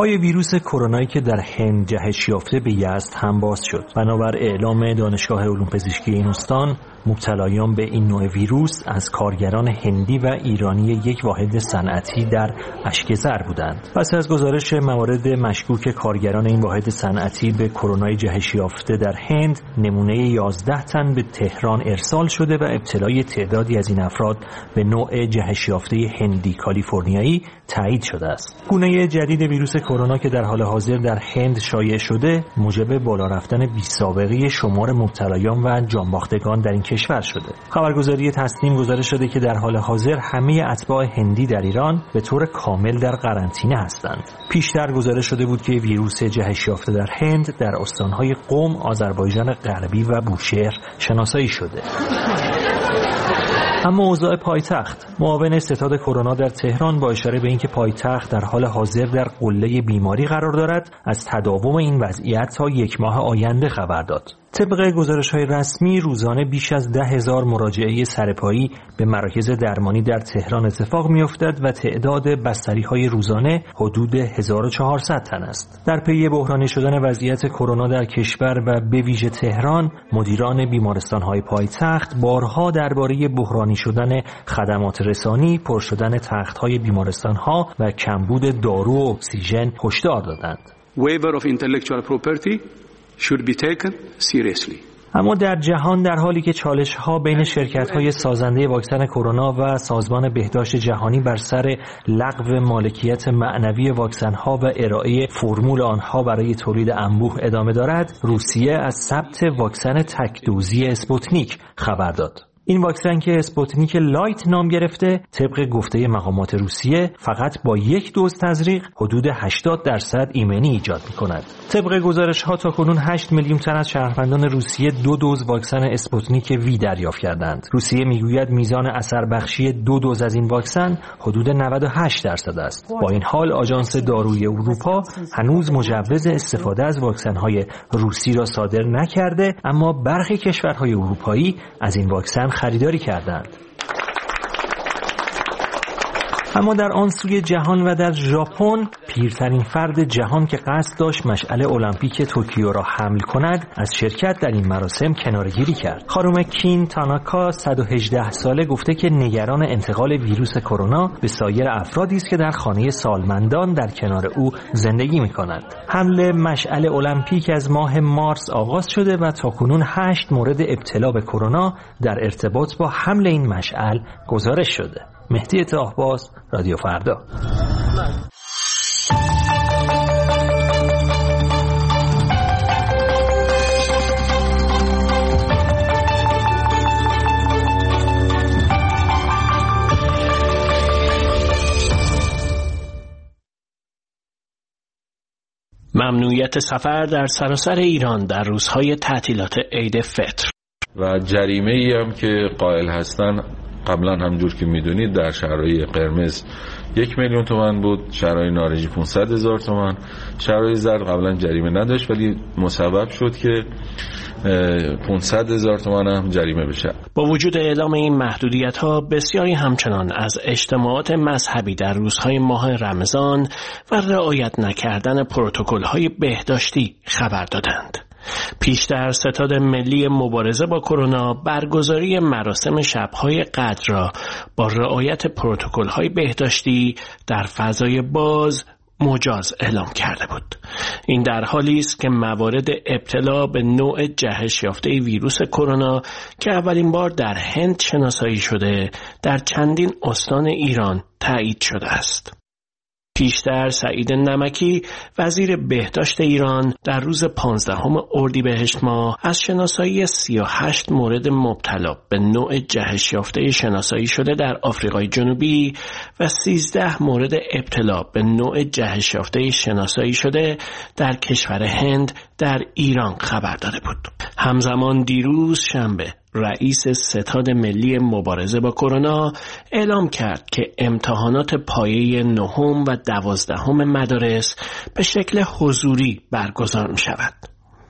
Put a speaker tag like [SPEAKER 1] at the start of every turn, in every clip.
[SPEAKER 1] پای ویروس کرونایی که در هند جهش یافته به یزد هم باز شد. بنابر اعلام دانشگاه علوم پزشکی این استان، مبتلایان به این نوع ویروس از کارگران هندی و ایرانی یک واحد صنعتی در اشکزر بودند. پس از گزارش موارد مشکوک کارگران این واحد صنعتی به کرونای جهش یافته در هند، نمونه 11 تن به تهران ارسال شده و ابتلای تعدادی از این افراد به نوع جهش یافته هندی کالیفرنیایی تایید شده است. گونه جدید ویروس کرونا که در حال حاضر در هند شایع شده، موجب بالا رفتن بی‌سابقه شمار مبتلایان و جانباختگان در این کشور شده. خبرگزاری تسنیم گزارش شده که در حال حاضر همه اتباع هندی در ایران به طور کامل در قرنطینه هستند. پیشتر گزارش شده بود که ویروس جهش یافته در هند در استان‌های قم، آذربایجان غربی و بوشهر شناسایی شده. اما اوضاع پایتخت، معاون ستاد کرونا در تهران با اشاره به اینکه پایتخت در حال حاضر در قله بیماری قرار دارد، از تداوم این وضعیت تا 1 ماه آینده خبر داد. طبق گزارش‌های رسمی، روزانه بیش از 10,000 مراجعه سرپایی به مراکز درمانی در تهران اتفاق می‌افتد و تعداد بستری‌های روزانه حدود 1400 تن است. در پی بحرانی شدن وضعیت کرونا در کشور و به ویژه تهران، مدیران بیمارستان‌های پایتخت بارها درباره بحرانی شدن خدمات رسانی، پر شدن تخت‌های بیمارستان‌ها و کمبود دارو و اکسیژن هشدار دادند.
[SPEAKER 2] Waiver of intellectual property should be taken seriously.
[SPEAKER 1] اما در جهان، در حالی که چالش‌ها بین شرکت‌های سازنده واکسن کرونا و سازمان بهداشت جهانی بر سر لغو مالکیت معنوی واکسن‌ها و ارائه فرمول آنها برای تولید انبوه ادامه دارد، روسیه از ثبت واکسن تک‌دوزی اسپوتنیک خبر داد. این واکسن که اسپوتنیک لایت نام گرفته، طبق گفته مقامات روسیه فقط با 1 دوز تزریق حدود 80% ایمنی ایجاد می‌کند. طبق گزارش‌ها تاکنون 8 میلیون تن از شهروندان روسیه 2 دوز واکسن اسپوتنیک وی دریافت کردند. روسیه میگوید میزان اثر بخشی 2 دوز از این واکسن حدود 98% است. با این حال آژانس دارویی اروپا هنوز مجوز استفاده از واکسن‌های روسی را صادر نکرده، اما برخی کشورهای اروپایی از این واکسن خریداری کردند. اما در آن سوی جهان و در ژاپن، پیرترین فرد جهان که قصد داشت مشعل المپیک توکیو را حمل کند، از شرکت در این مراسم کناره‌گیری کرد. خانم کین تاناکا 118 ساله گفته که نگران انتقال ویروس کرونا به سایر افرادی است که در خانه سالمندان در کنار او زندگی می‌کنند. حمل مشعل المپیک از ماه مارس آغاز شده و تاکنون 8 مورد ابتلا به کرونا در ارتباط با حمل این مشعل گزارش شده. مهدی طاهباز، رادیو فردا.
[SPEAKER 3] ممنوعیت سفر در سراسر ایران در روزهای تعطیلات عید فطر
[SPEAKER 4] و جریمه‌ای هم که قائل هستن قبلا همجور که میدونید در شهرهای قرمز 1 میلیون تومان بود، شهرهای نارنجی 500,000 تومان، شهرهای زرد قبلا جریمه نداشت ولی مسبب شد که 500,000 تومان هم جریمه بشه.
[SPEAKER 3] با وجود اعلام این محدودیت‌ها، بسیاری همچنان از اجتماعات مذهبی در روزهای ماه رمضان و رعایت نکردن پروتکل‌های بهداشتی خبر دادند. پیشتر ستاد ملی مبارزه با کرونا برگزاری مراسم شب‌های قدر را با رعایت پروتکل‌های بهداشتی در فضای باز مجاز اعلام کرده بود. این در حالی است که موارد ابتلا به نوع جهش یافته ویروس کرونا که اولین بار در هند شناسایی شده، در چندین استان ایران تایید شده است. پیشتر سعید نمکی وزیر بهداشت ایران در روز 15 اردیبهشت ماه از شناسایی 38 مورد مبتلا به نوع جهش یافته شناسایی شده در آفریقای جنوبی و 13 مورد ابتلا به نوع جهش یافته شناسایی شده در کشور هند در ایران خبر داده بود. همزمان دیروز شنبه رئیس ستاد ملی مبارزه با کرونا اعلام کرد که امتحانات پایه 9 و 12 مدارس به شکل حضوری برگزار می شود.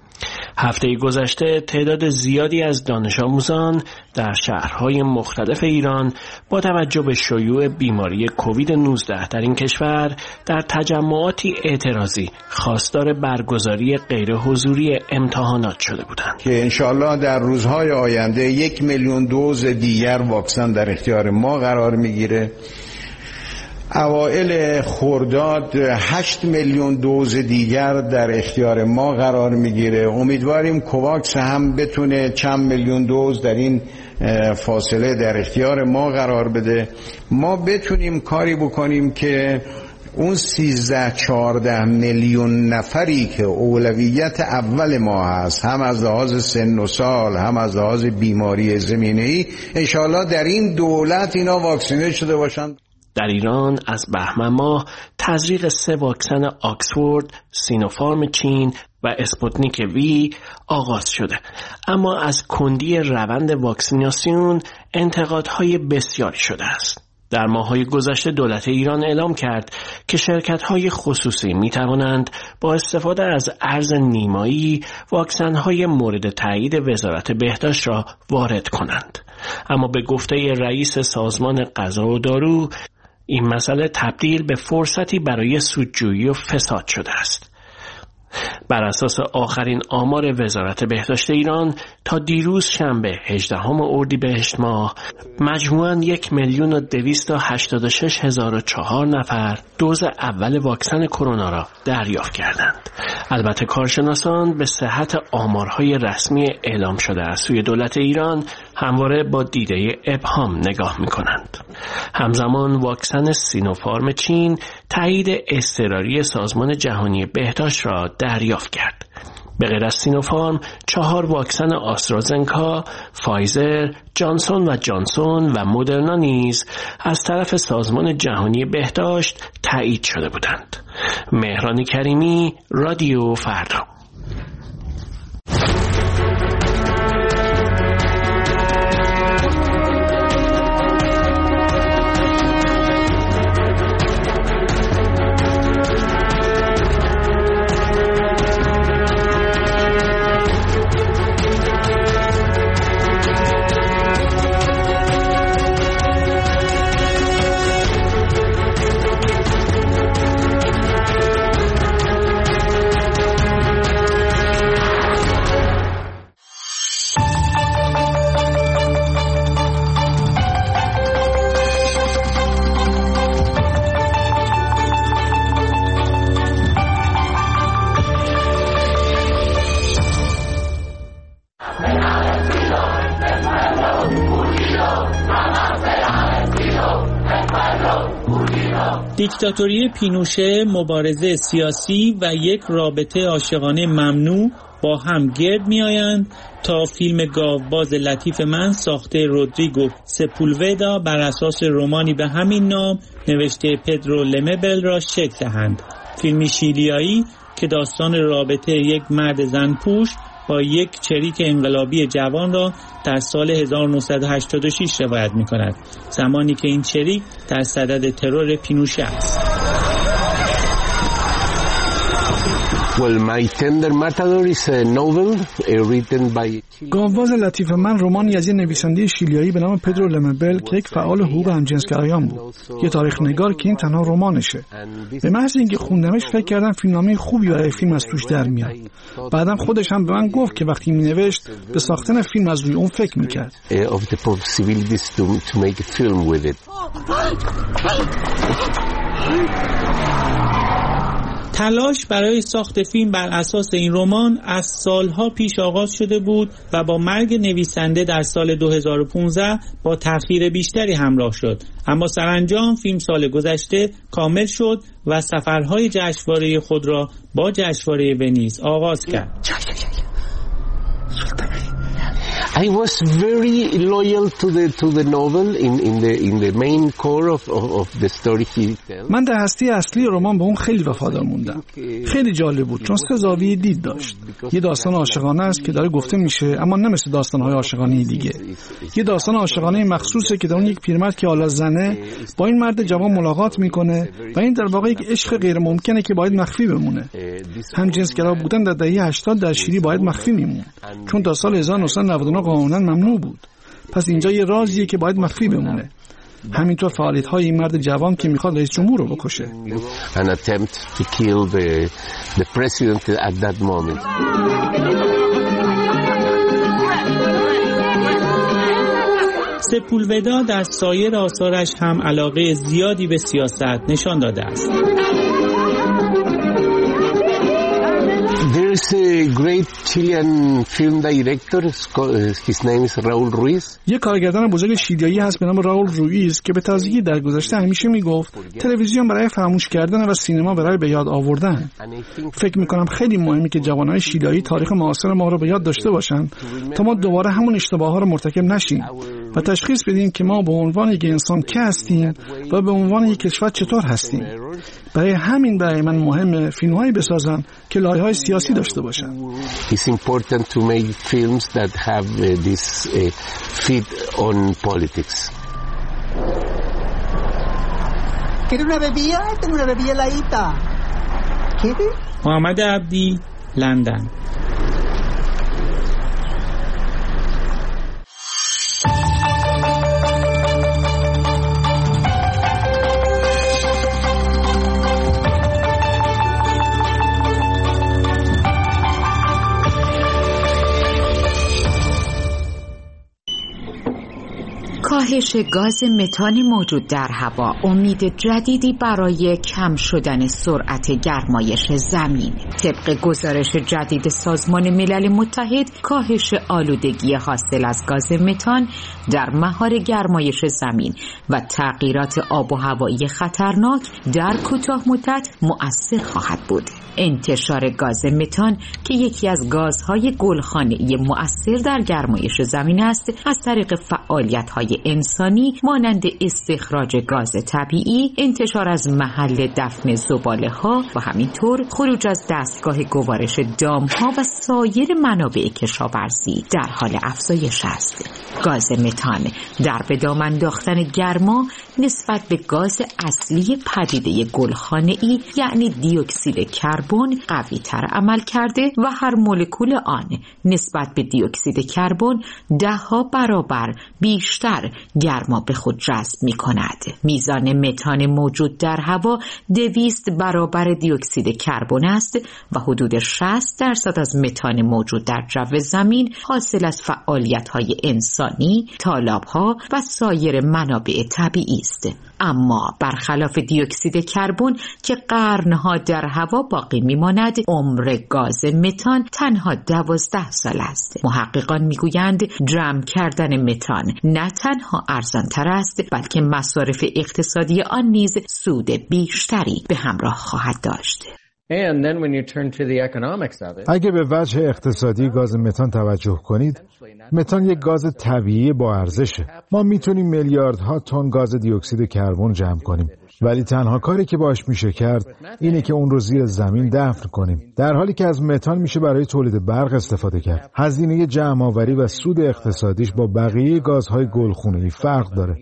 [SPEAKER 3] هفته گذشته تعداد زیادی از دانش آموزان در شهرهای مختلف ایران با توجه به شیوع بیماری کووید 19 در این کشور در تجمعاتی اعتراضی خواستار برگزاری غیر حضوری امتحانات شده بودند
[SPEAKER 5] که انشالله در روزهای آینده 1 میلیون دوز دیگر واکسن در اختیار ما قرار میگیره. اوائل خرداد 8 میلیون دوز دیگر در اختیار ما قرار میگیره. امیدواریم کوواکس هم بتونه چند میلیون دوز در این فاصله در اختیار ما قرار بده. ما بتونیم کاری بکنیم که اون 13-14 میلیون نفری که اولویت اول ما هست، هم از لحاظ سن و سال هم از لحاظ بیماری زمینه‌ای، انشالله در این دولت اینا واکسینه شده باشند.
[SPEAKER 3] در ایران از بهمن ماه تزریق 3 واکسن آکسفورد، سینوفارم چین و اسپوتنیک وی آغاز شده، اما از کندی روند واکسیناسیون انتقادهای بسیاری شده است. در ماه‌های گذشته دولت ایران اعلام کرد که شرکت‌های خصوصی می‌توانند با استفاده از ارز نیمایی واکسن‌های مورد تایید وزارت بهداشت را وارد کنند. اما به گفته رئیس سازمان غذا و دارو، این مسئله تبدیل به فرصتی برای سودجویی و فساد شده است. بر اساس آخرین آمار وزارت بهداشت ایران تا دیروز شنبه 18 اردیبهشت ماه مجموعاً 1,286,004 نفر دوز اول واکسن کرونا را دریافت کردند. البته کارشناسان به صحت آمارهای رسمی اعلام شده از سوی دولت ایران همواره با دیده ابهام نگاه می‌کنند. همزمان واکسن سینوفارم چین تایید اضطراری سازمان جهانی بهداشت را دریافت کرد. به غیر از سینوفارم 4 واکسن آسترازنکا، فایزر، جانسون و جانسون و مدرنا نیز از طرف سازمان جهانی بهداشت تایید شده بودند. مهران کریمی، رادیو فردا.
[SPEAKER 6] دیکتاتوری پینوشه، مبارزه سیاسی و یک رابطه عاشقانه ممنوع با هم گرد می آیند تا فیلم گاوباز لطیف من ساخته رودریگو سپولودا بر اساس رمانی به همین نام نوشته پدرو لمبل را شکل دهند. فیلمی شیلیایی که داستان رابطه یک مرد زنپوش با یک چریک انقلابی جوان را در سال 1986 روایت می کند، زمانی که این چریک در صدد ترور پینوشه است.
[SPEAKER 7] گاوباز لطیف من رمانی از یک نویسنده شیلیایی به نام پدرو لمبل که یک فعال حقوق همجنسگرایان بود، یه تاریخ نگار که این تنها رمانشه. به محض اینکه خوندمش فکر کردم فیلمنامه خوبی برای فیلم از توش در میاد. بعدم خودش هم به من گفت که وقتی مینوشت به ساختن فیلم از روی اون فکر میکرد.
[SPEAKER 6] تلاش برای ساخت فیلم بر اساس این رمان از سالها پیش آغاز شده بود و با مرگ نویسنده در سال 2015 با تأخیر بیشتری همراه شد، اما سرانجام فیلم سال گذشته کامل شد و سفرهای جشنواره خود را با جشنواره ونیز آغاز کرد.
[SPEAKER 8] I was very loyal to the novel in the main core of the story he tells.
[SPEAKER 7] من در هسته اصلی رمان به اون خیلی وفادار موندم. خیلی جالب بود چون سه زاویه دید داشت. یه داستان عاشقانه است که داره گفته میشه اما نه مثل داستان‌های عاشقانه دیگه. یه داستان عاشقانه مخصوصه که در اون یک پیرمرد که حالا زنه با این مرد جوان ملاقات میکنه و این در واقع یک عشق غیر ممکنه که باید مخفی بمونه. همجنسگرا بودن در دهه 80 در شیلی باید مخفی میمون چون تا سال 1999 قانونا ممنوع بود. پس اینجا یه رازیه که باید مخفی بمونه. همینطور فعالیت‌های این مرد جوان که میخواد رئیس جمهور رو بکشه.
[SPEAKER 8] An attempt to kill the president at that moment.
[SPEAKER 6] سپولودا در سایر آثارش هم علاقه زیادی به سیاست نشان داده است.
[SPEAKER 8] There is a great Chilean film director. His name is Raúl Ruiz.
[SPEAKER 7] یک کارگردان بزرگ شیلیایی هست به نام راول رویز که به تازگی در گذشته همیشه میگفت تلویزیون برای فراموش کردن و سینما برای به یاد آوردن. فکر میکنم خیلی مهمه که جوانای شیلیایی تاریخ معاصر ما رو به یاد داشته باشن تا ما دوباره همون اشتباهات رو مرتکب نشیم و تشخیص بدیم که ما به عنوان یک انسان که هستیم و به عنوان یک کشور چطور هستیم. برای همین برای من مهمه فیلم‌هایی بسازن که لایه‌های سیاسی داشته باشن.
[SPEAKER 8] It's important to make films that have this feed on politics.
[SPEAKER 9] ¿Quiere una bebida? Tengo una bebida heladita. ¿Quiere?
[SPEAKER 6] محمد عبدی، لندن.
[SPEAKER 10] کاهش گاز متان موجود در هوا امید جدیدی برای کم شدن سرعت گرمایش زمین. طبق گزارش جدید سازمان ملل متحد، کاهش آلودگی حاصل از گاز متان در مهار گرمایش زمین و تغییرات آب و هوایی خطرناک در کوتاه مدت مؤثر خواهد بود. انتشار گاز متان که یکی از گازهای گلخانه‌ای مؤثر در گرمایش زمین است، از طریق فعالیت‌های انسانی مانند استخراج گاز طبیعی، انتشار از محل دفن زباله‌ها و همینطور خروج از دستگاه گوارش دام‌ها و سایر منابع کشاورزی در حال افزایش است. گاز متان در به دام انداختن گرما نسبت به گاز اصلی پدیده گلخانه‌ای یعنی دیوکسید کربن قوی تر عمل کرده و هر مولکول آن نسبت به دیوکسید کربن 10 برابر بیشتر گرما به خود جذب می کند. میزان متان موجود در هوا 200 برابر دیوکسید کربن است و حدود 60% از متان موجود در جو زمین حاصل از فعالیت‌های انسانی، تالاب‌ها و سایر منابع طبیعی است. اما برخلاف دیوکسید کربن که قرنها در هوا باقی میماند، عمر گاز متان تنها 12 سال است. محققان میگویند جمع کردن متان نه تنها ارزان‌تر است بلکه مصارف اقتصادی آن نیز سود بیشتری به همراه خواهد داشت.
[SPEAKER 11] اگه به وجه اقتصادی گاز متان توجه کنید، متان یک گاز طبیعی با ارزشه. ما میتونیم میلیاردها تن گاز دیوکسید کربن جمع کنیم، ولی تنها کاری که باش میشه کرد اینه که اون رو زیر زمین دفن کنیم، در حالی که از متان میشه برای تولید برق استفاده کرد. هزینه جمع آوری و سود اقتصادیش با بقیه گازهای گلخانه‌ای فرق داره.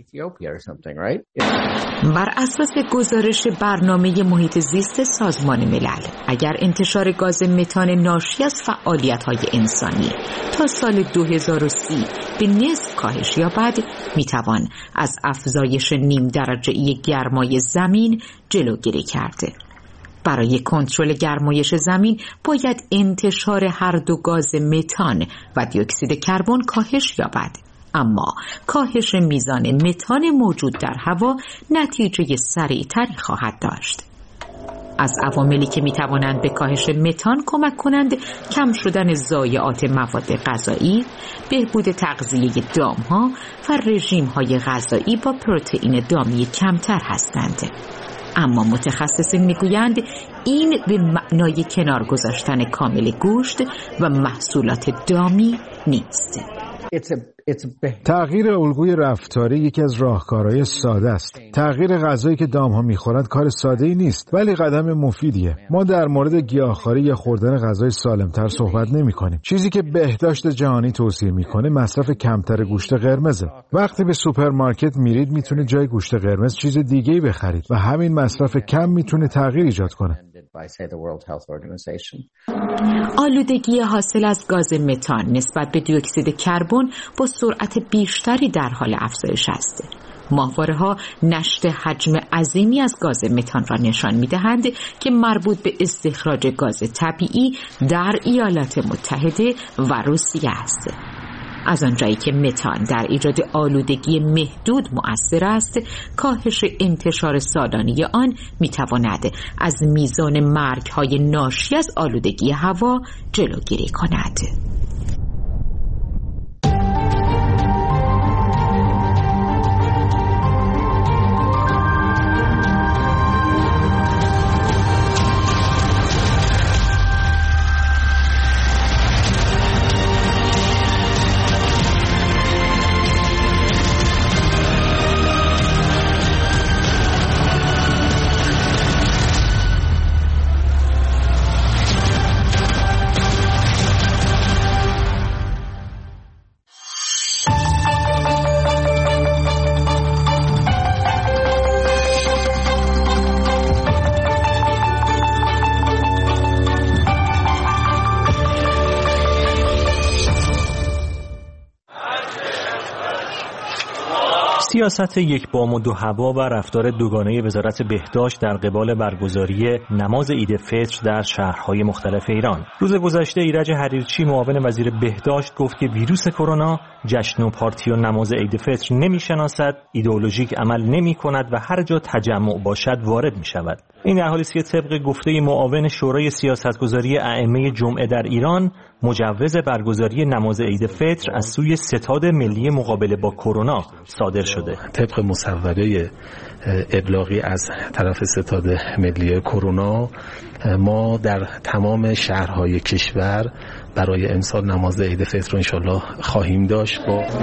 [SPEAKER 10] بر اساس گزارش برنامه محیط زیست سازمان ملل، اگر انتشار گاز متان ناشی از فعالیت‌های انسانی تا سال 2030 به نصف کاهش یابد، میتوان از افزایش 0.5 درجه گرمای زمین جلوگیری کرده. برای کنترل گرمایش زمین باید انتشار هر دو گاز متان و دیوکسید کربن کاهش یابد. اما کاهش میزان متان موجود در هوا نتیجه سریعتری خواهد داشت. از عواملی که میتوانند به کاهش متان کمک کنند کم شدن ضایعات مواد غذایی، بهبود تغذیه دامها و رژیم‌های غذایی با پروتئین دامی کمتر هستند. اما متخصصین میگویند این به معنای کنار گذاشتن کامل گوشت و محصولات دامی نیست.
[SPEAKER 11] تغییر الگوی رفتاری یکی از راهکارهای ساده است. تغییر غذایی که دام‌ها می‌خورند کار ساده‌ای نیست، ولی قدم مفیدیه. ما در مورد گیاهخواری یا خوردن غذای سالم‌تر صحبت نمی‌کنیم. چیزی که بهداشت جهانی توصیه می‌کنه مصرف کمتر گوشت قرمزه. وقتی به سوپرمارکت میرید میتونید جای گوشت قرمز چیز دیگه‌ای بخرید و همین مصرف کم میتونه تغییر ایجاد کنه.
[SPEAKER 10] آلودگی حاصل از گاز متان نسبت به دی اکسید کربن با سرعت بیشتری در حال افزایش است. ماهواره‌ها نشت حجم عظیمی از گاز متان را نشان می‌دهند که مربوط به استخراج گاز طبیعی در ایالات متحده و روسیه است. از آنجایی که متان در ایجاد آلودگی محدود مؤثر است، کاهش انتشار سالانه آن می‌تواند از میزان مرگ‌های ناشی از آلودگی هوا جلوگیری کند.
[SPEAKER 1] سیاست یک بام و دو هوا و رفتار دوگانه وزارت بهداشت در قبال برگزاری نماز عید فطر در شهرهای مختلف ایران. روز گذشته ایرج حریرچی معاون وزیر بهداشت گفت که ویروس کرونا جشن و پارتی و نماز عید فطر نمی‌شناسد، ایدئولوژیک عمل نمی‌کند و هر جا تجمع باشد وارد می‌شود. این در حالی است که طبق گفته معاون شورای سیاستگذاری ائمه جمعه در ایران، مجوز برگزاری نماز عید فطر از سوی ستاد ملی مقابله با کرونا صادر شده.
[SPEAKER 12] طبق مصوبه ابلاغی از طرف ستاد ملی کرونا، ما در تمام شهرهای کشور برای امسال نماز عید فطر رو انشالله خواهیم داشت.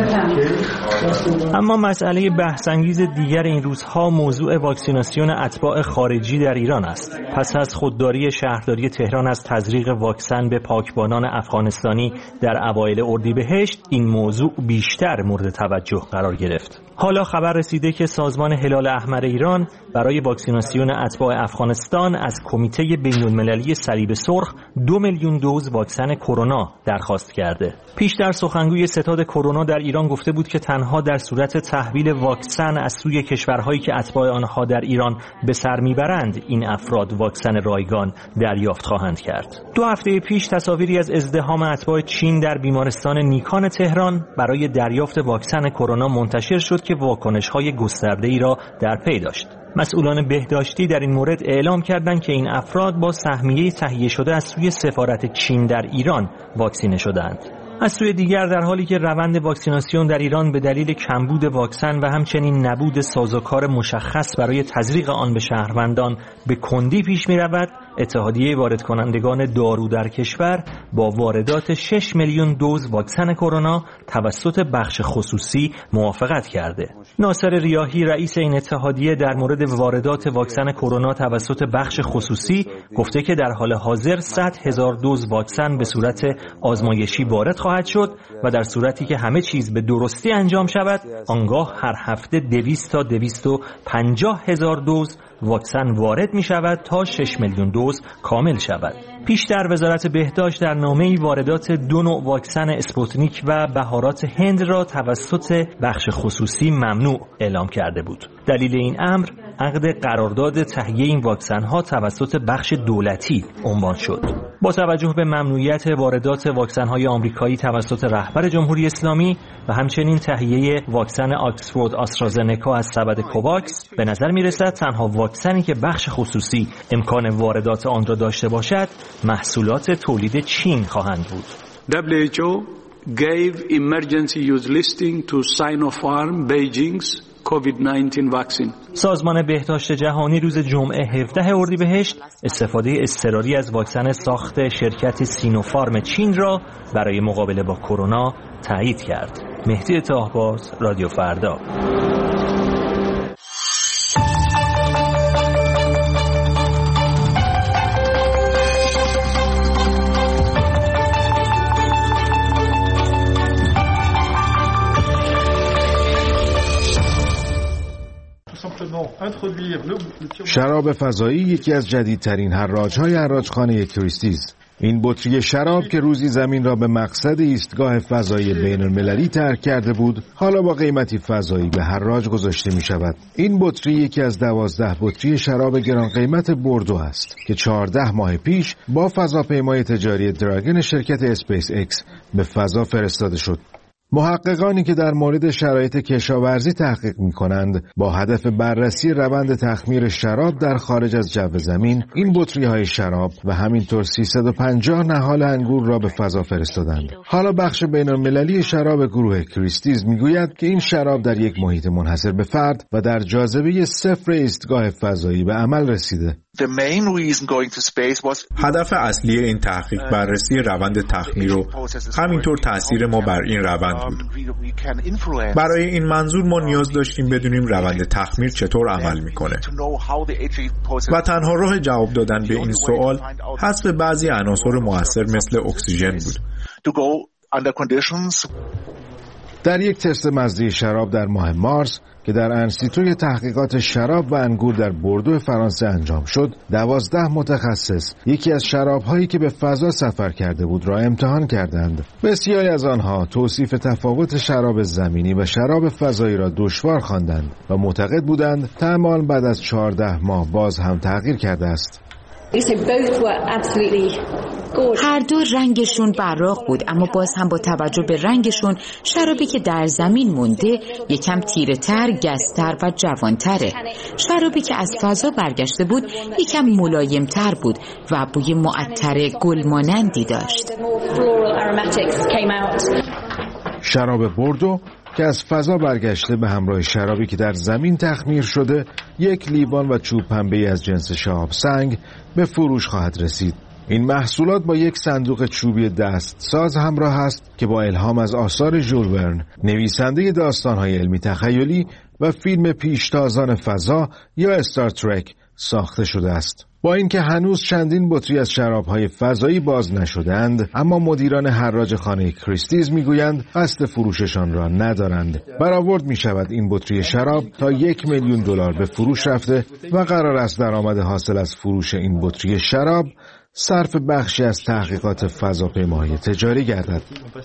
[SPEAKER 1] اما مسئله بحث‌انگیز دیگر این روزها موضوع واکسیناسیون اتباع خارجی در ایران است. پس از خودداری شهرداری تهران از تزریق واکسن به پاکبانان افغانستانی در اوایل اردیبهشت، این موضوع بیشتر مورد توجه قرار گرفت. حالا خبر رسیده که سازمان هلال احمر ایران برای واکسیناسیون اتباع افغانستان از کمیته بین‌المللی صلیب سرخ 2 میلیون دوز واکسن کرونا درخواست کرده. پیشتر سخنگوی ستاد کرونا در ایران گفته بود که تنها در صورت تحویل واکسن از سوی کشورهایی که اتباع آنها در ایران به سر میبرند، این افراد واکسن رایگان دریافت خواهند کرد. 2 هفته پیش تصاویری از ازدحام اتباع چین در بیمارستان نیکان تهران برای دریافت واکسن کرونا منتشر شد که واکنش‌های گسترده‌ای را در پی داشت. مسئولان بهداشتی در این مورد اعلام کردند که این افراد با سهمیه تهیه شده از سوی سفارت چین در ایران واکسینه شدند. از سوی دیگر در حالی که روند واکسیناسیون در ایران به دلیل کمبود واکسن و همچنین نبود سازوکار مشخص برای تزریق آن به شهروندان به کندی پیش می رود، اتحادیه وارد کنندگان دارو در کشور با واردات 6 میلیون دوز واکسن کرونا توسط بخش خصوصی موافقت کرده. ناصر ریاحی رئیس این اتحادیه در مورد واردات واکسن کرونا توسط بخش خصوصی گفته که در حال حاضر 100,000 دوز واکسن به صورت آزمایشی وارد خواهد شد و در صورتی که همه چیز به درستی انجام شود، آنگاه هر هفته 200 تا 250,000 دوز واکسن وارد می شود تا 6 میلیون دوز کامل شود. پیشتر وزارت بهداشت در نامه‌ای واردات 2 نوع واکسن اسپوتنیک و بهارات هند را توسط بخش خصوصی ممنوع اعلام کرده بود. دلیل این امر عقد قرارداد تهیه این واکسن‌ها توسط بخش دولتی عنوان شد. با توجه به ممنوعیت واردات واکسن‌های آمریکایی توسط رهبر جمهوری اسلامی و همچنین تهیه واکسن آکسفورد آسترازنکا از سبد کوواکس، به نظر می‌رسد تنها واکسنی که بخش خصوصی امکان واردات آن را داشته باشد محصولات تولید چین خواهند بود.
[SPEAKER 2] WHO gave emergency use listing to Sinopharm Beijing's COVID-19 vaccine.
[SPEAKER 1] سازمان بهداشت جهانی روز جمعه 17 اردیبهشت استفاده اضطراری از واکسن ساخت شرکت سینوفارم چین را برای مقابله با کرونا تایید کرد. مهدی طاهباز، رادیو فردا.
[SPEAKER 11] شراب فضایی یکی از جدیدترین حراج‌های حراجخانه کریستیز. این بطری شراب که روزی زمین را به مقصد ایستگاه فضایی بین‌المللی ترک کرده بود، حالا با قیمتی فضایی به حراج گذاشته می شود. این بطری یکی از 12 بطری شراب گران قیمت بوردو است که 14 ماه پیش با فضاپیمای تجاری دراگن شرکت اسپیس اکس به فضا فرستاده شد. محققانی که در مورد شرایط کشاورزی تحقیق می‌کنند با هدف بررسی روند تخمیر شراب در خارج از جو زمین این بطری‌های شراب و همینطور 350 نهال انگور را به فضا فرستادند. حالا بخش بین‌المللی شراب گروه کریستیز میگوید که این شراب در یک محیط منحصر به فرد و در جاذبه صفر ایستگاه فضایی به عمل رسیده.
[SPEAKER 13] هدف اصلی این تحقیق بررسی روند تخمیر و همینطور تأثیر ما بر این روند بود. برای این منظور ما نیاز داشتیم بدونیم روند تخمیر چطور عمل میکنه و تنها راه جواب دادن به این سوال حذف بعضی عناصر مؤثر مثل اکسیژن بود.
[SPEAKER 11] در یک تست مزه شراب در ماه مارس که در انستیتوی تحقیقات شراب و انگور در بوردو فرانسه انجام شد، 12 متخصص یکی از شراب‌هایی که به فضا سفر کرده بود را امتحان کردند. بسیاری از آنها توصیف تفاوت شراب زمینی و شراب فضایی را دشوار خواندند و معتقد بودند طعم آن بعد از 14 ماه باز هم تغییر کرده است.
[SPEAKER 10] هر دو رنگشون براق بود، اما باز هم با توجه به رنگشون شرابی که در زمین مونده یکم تیره‌تر، گزتر و جوانتره. شرابی که از فضا برگشته بود یکم ملایمتر بود و بوی معطر گل مانندی داشت.
[SPEAKER 11] شراب بوردو که از فضا برگشته به همراه شرابی که در زمین تخمیر شده، یک لیوان و چوب پنبه‌ای از جنس شهاب سنگ به فروش خواهد رسید. این محصولات با یک صندوق چوبی دست ساز همراه است که با الهام از آثار ژول ورن، نویسنده داستان‌های علمی تخیلی و فیلم پیشتازان فضا یا استار ترک ساخته شده است. با اینکه هنوز چندین بطری از شراب‌های فضایی باز نشدند، اما مدیران حراج خانه کریستیز میگویند قصد فروششان را ندارند. برآورد می‌شود این بطری شراب تا $1,000,000 به فروش رفته و قرار است درآمد حاصل از فروش این بطری شراب صرف بخشی از تحقیقات فضاپیماهای تجاری گردد.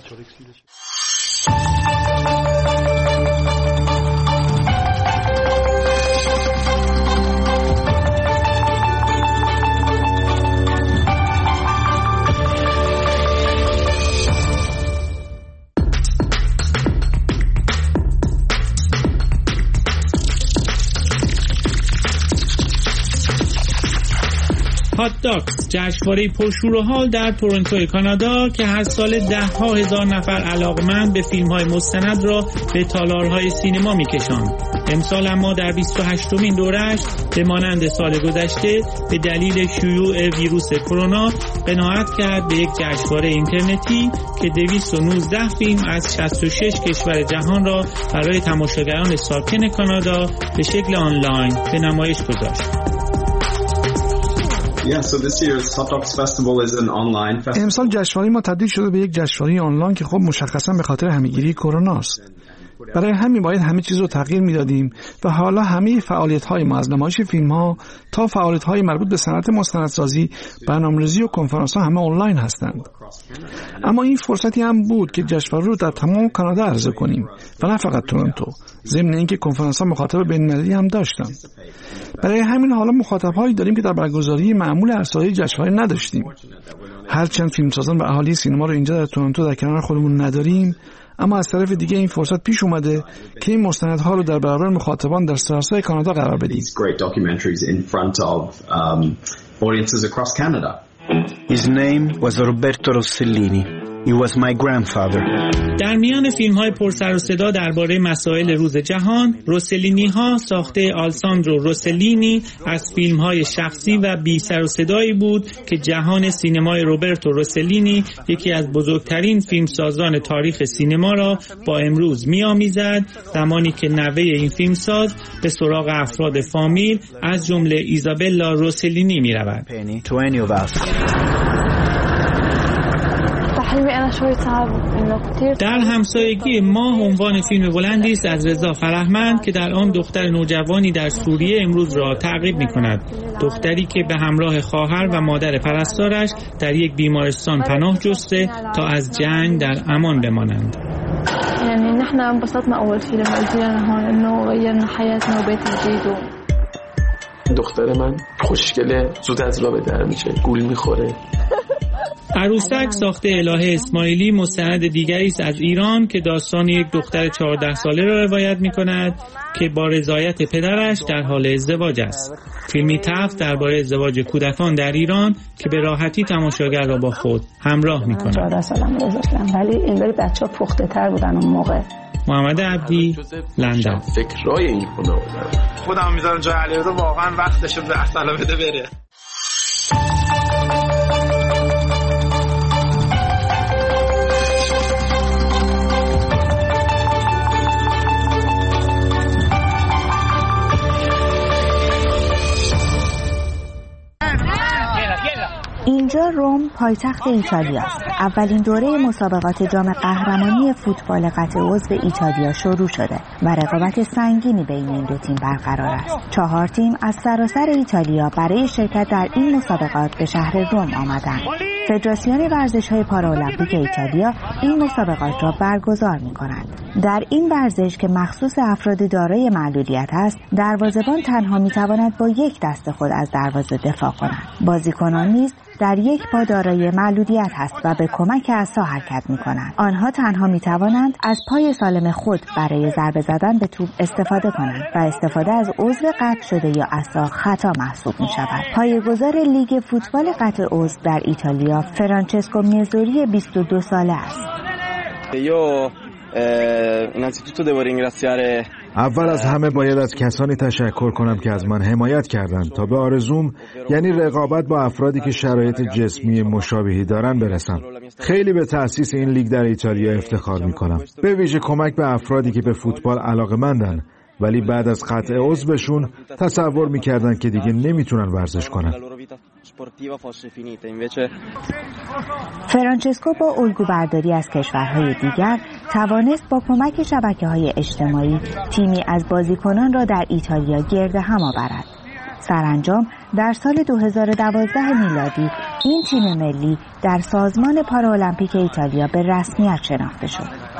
[SPEAKER 6] هات داگز، جشنواره پرشور و حال در تورنتو کانادا که هر سال 10,000 نفر علاقمند به فیلم‌های مستند را به تالارهای سینما می‌کشاند. امسال اما در 28مین دوره‌اش به مانند سال گذشته به دلیل شیوع ویروس کرونا قناعت کرد به یک جشنواره اینترنتی که 219 فیلم از 66 کشور جهان را برای تماشاگران ساکن کانادا به شکل آنلاین به نمایش گذاشت.
[SPEAKER 7] امسال جشنواره ما تبدیل شده به یک جشنواره آنلاین که خب مشخصا به خاطر همه‌گیری کرونا است. برای همین باید همه چیز رو تغییر میدادیم و حالا همه فعالیت‌های ما از نمایش فیلم‌ها تا فعالیت‌های مربوط به صنعت مستندسازی، برنامه‌ریزی و کنفرانس‌ها همه آنلاین هستند. اما این فرصتی هم بود که جشنواره رو در تمام کانادا عرضه کنیم و نه فقط تورنتو، ضمن اینکه کنفرانس‌ها مخاطب بین‌المللی هم داشتند. برای همین حالا مخاطب‌هایی داریم که در برگزاری معمول عرصه‌های جشنواره نداشتیم. هرچند فیلمسازان و اهالی سینما رو اینجا در تورنتو در کنار خودمون نداریم، اما از طرف دیگه این فرصت پیش اومده که این مستندها رو در برابر مخاطبان در سراسر کانادا قرار بدیم.
[SPEAKER 14] His name was Roberto Rossellini. It was my grandfather.
[SPEAKER 6] در میان فیلم‌های پرسر و صدا درباره مسائل روز جهان، روسلینی‌ها ساخته آلساندرو روسلینی از فیلم‌های شخصی و بی سر و صدایی بود که جهان سینمای روبرتو روسلینی، یکی از بزرگترین فیلمسازان تاریخ سینما را با امروز می‌آمیزد، زمانی که نوه این فیلمساز به سراغ افراد فامیل از جمله ایزابلا روسلینی می‌رود. در همسایگی ما عنوان فیلم بلندی است از رضا فرهمند که در آن دختر نوجوانی در سوریه امروز را تعقیب می‌کند. دختری که به همراه خواهر و مادر پرستارش در یک بیمارستان پناه جسته تا از جنگ در امان بمانند.
[SPEAKER 15] یعنی نحن انبسطنا اول فیلم اجینا هون انه غیرنا حیاتنا و بیت جدید.
[SPEAKER 16] دختر من خوشگله، زود از راه در میشه، گول میخوره.
[SPEAKER 6] عروسک ساخته الهه اسماعیلی مستند دیگری است از ایران که داستان یک دختر 14 ساله را روایت می‌کند که با رضایت پدرش در حال ازدواج است. فیلمی تلخ درباره ازدواج کودکان در ایران که به راحتی تماشاگر را با خود همراه می‌کند.
[SPEAKER 17] 14 سالم گذاشتم ولی این بری بچه‌ها پخته‌تر بودن اون موقع.
[SPEAKER 6] محمد عبدی، لندن.
[SPEAKER 16] فکرای این
[SPEAKER 18] خودم میذارم جای علیرضا، واقعا وقتش رو به اصلا بده بره.
[SPEAKER 19] اینجا روم پایتخت ایتالیا است. اولین دوره مسابقات جام قهرمانی فوتبال قطع عضو ایتالیا شروع شده و رقابت سنگینی بین این دو تیم برقرار است. 4 تیم از سراسر ایتالیا برای شرکت در این مسابقات به شهر روم آمدند. فدراسیون ورزش‌های پارالمپیک ایتالیا این مسابقات را برگزار می‌کند. در این ورزش که مخصوص افراد دارای معلولیت است، دروازه‌بان تنها می‌تواند با یک دست خود از دروازه دفاع کند. بازیکنان نیز در یک پا دارای معلولیت هست و به کمک عصا حرکت می‌کنند. آنها تنها می‌توانند از پای سالم خود برای ضربه زدن به توپ استفاده کنند و استفاده از عضو قطع شده یا عصا خطا محسوب می‌شود. پایه‌گذار لیگ فوتبال قطع عضو در ایتالیا فرانچسکو میزوری 22 ساله است.
[SPEAKER 11] اول از همه باید از کسانی تشکر کنم که از من حمایت کردند تا به آرزوم، یعنی رقابت با افرادی که شرایط جسمی مشابهی دارن، برسم. خیلی به تأسیس این لیگ در ایتالیا افتخار میکنم. به ویژه کمک به افرادی که به فوتبال علاقه‌مندن ولی بعد از قطع عضوشون تصور میکردن که دیگه نمیتونن ورزش کنن.
[SPEAKER 19] فرانچسکو با الگو برداری از کشورهای دیگر توانست با کمک شبکه‌های اجتماعی تیمی از بازیکنان را در ایتالیا گرد هم آورد. سرانجام در سال 2012 میلادی این تیم ملی در سازمان پارالمپیک ایتالیا به رسمیت شناخته شد.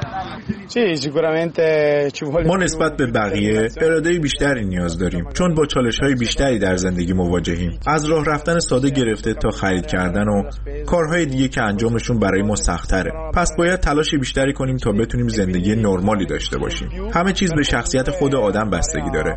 [SPEAKER 13] ما نسبت به بقیه اراده بیشتری نیاز داریم، چون با چالش‌های بیشتری در زندگی مواجهیم. از راه رفتن ساده گرفته تا خرید کردن و کارهای دیگه که انجامشون برای ما سخت‌تره. پس باید تلاش بیشتری کنیم تا بتونیم زندگی نرمالی داشته باشیم. همه چیز به شخصیت خود آدم بستگی داره.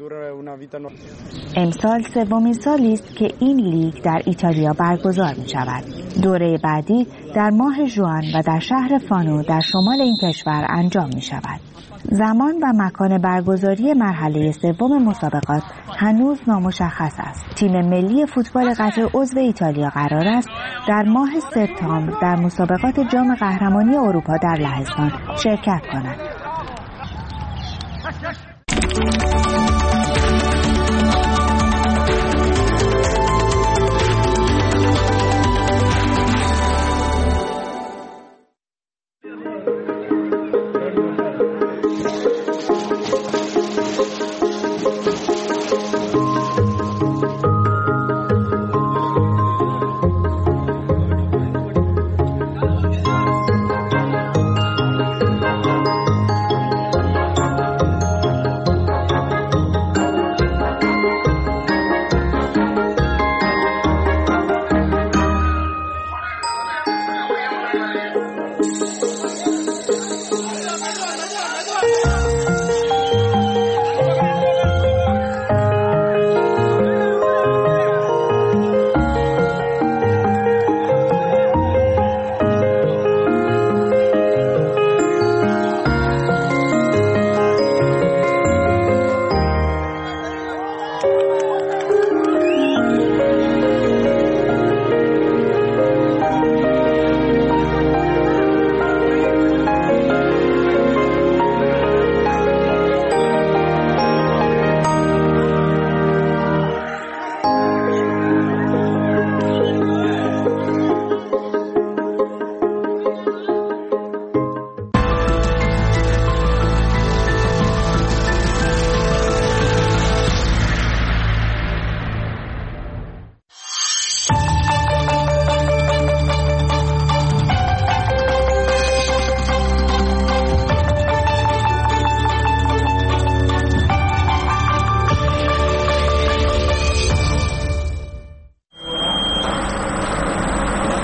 [SPEAKER 19] امسال سومین سالی است که این لیگ در ایتالیا برگزار می‌شود. دوره بعدی در ماه ژوئن و در شهر فانو در شمال این کشور انجام می‌شود. زمان و مکان برگزاری مرحله سوم مسابقات هنوز نامشخص است. تیم ملی فوتبال قطع عضو ایتالیا قرار است در ماه سپتامبر در مسابقات جام قهرمانی اروپا در لهستان شرکت کند.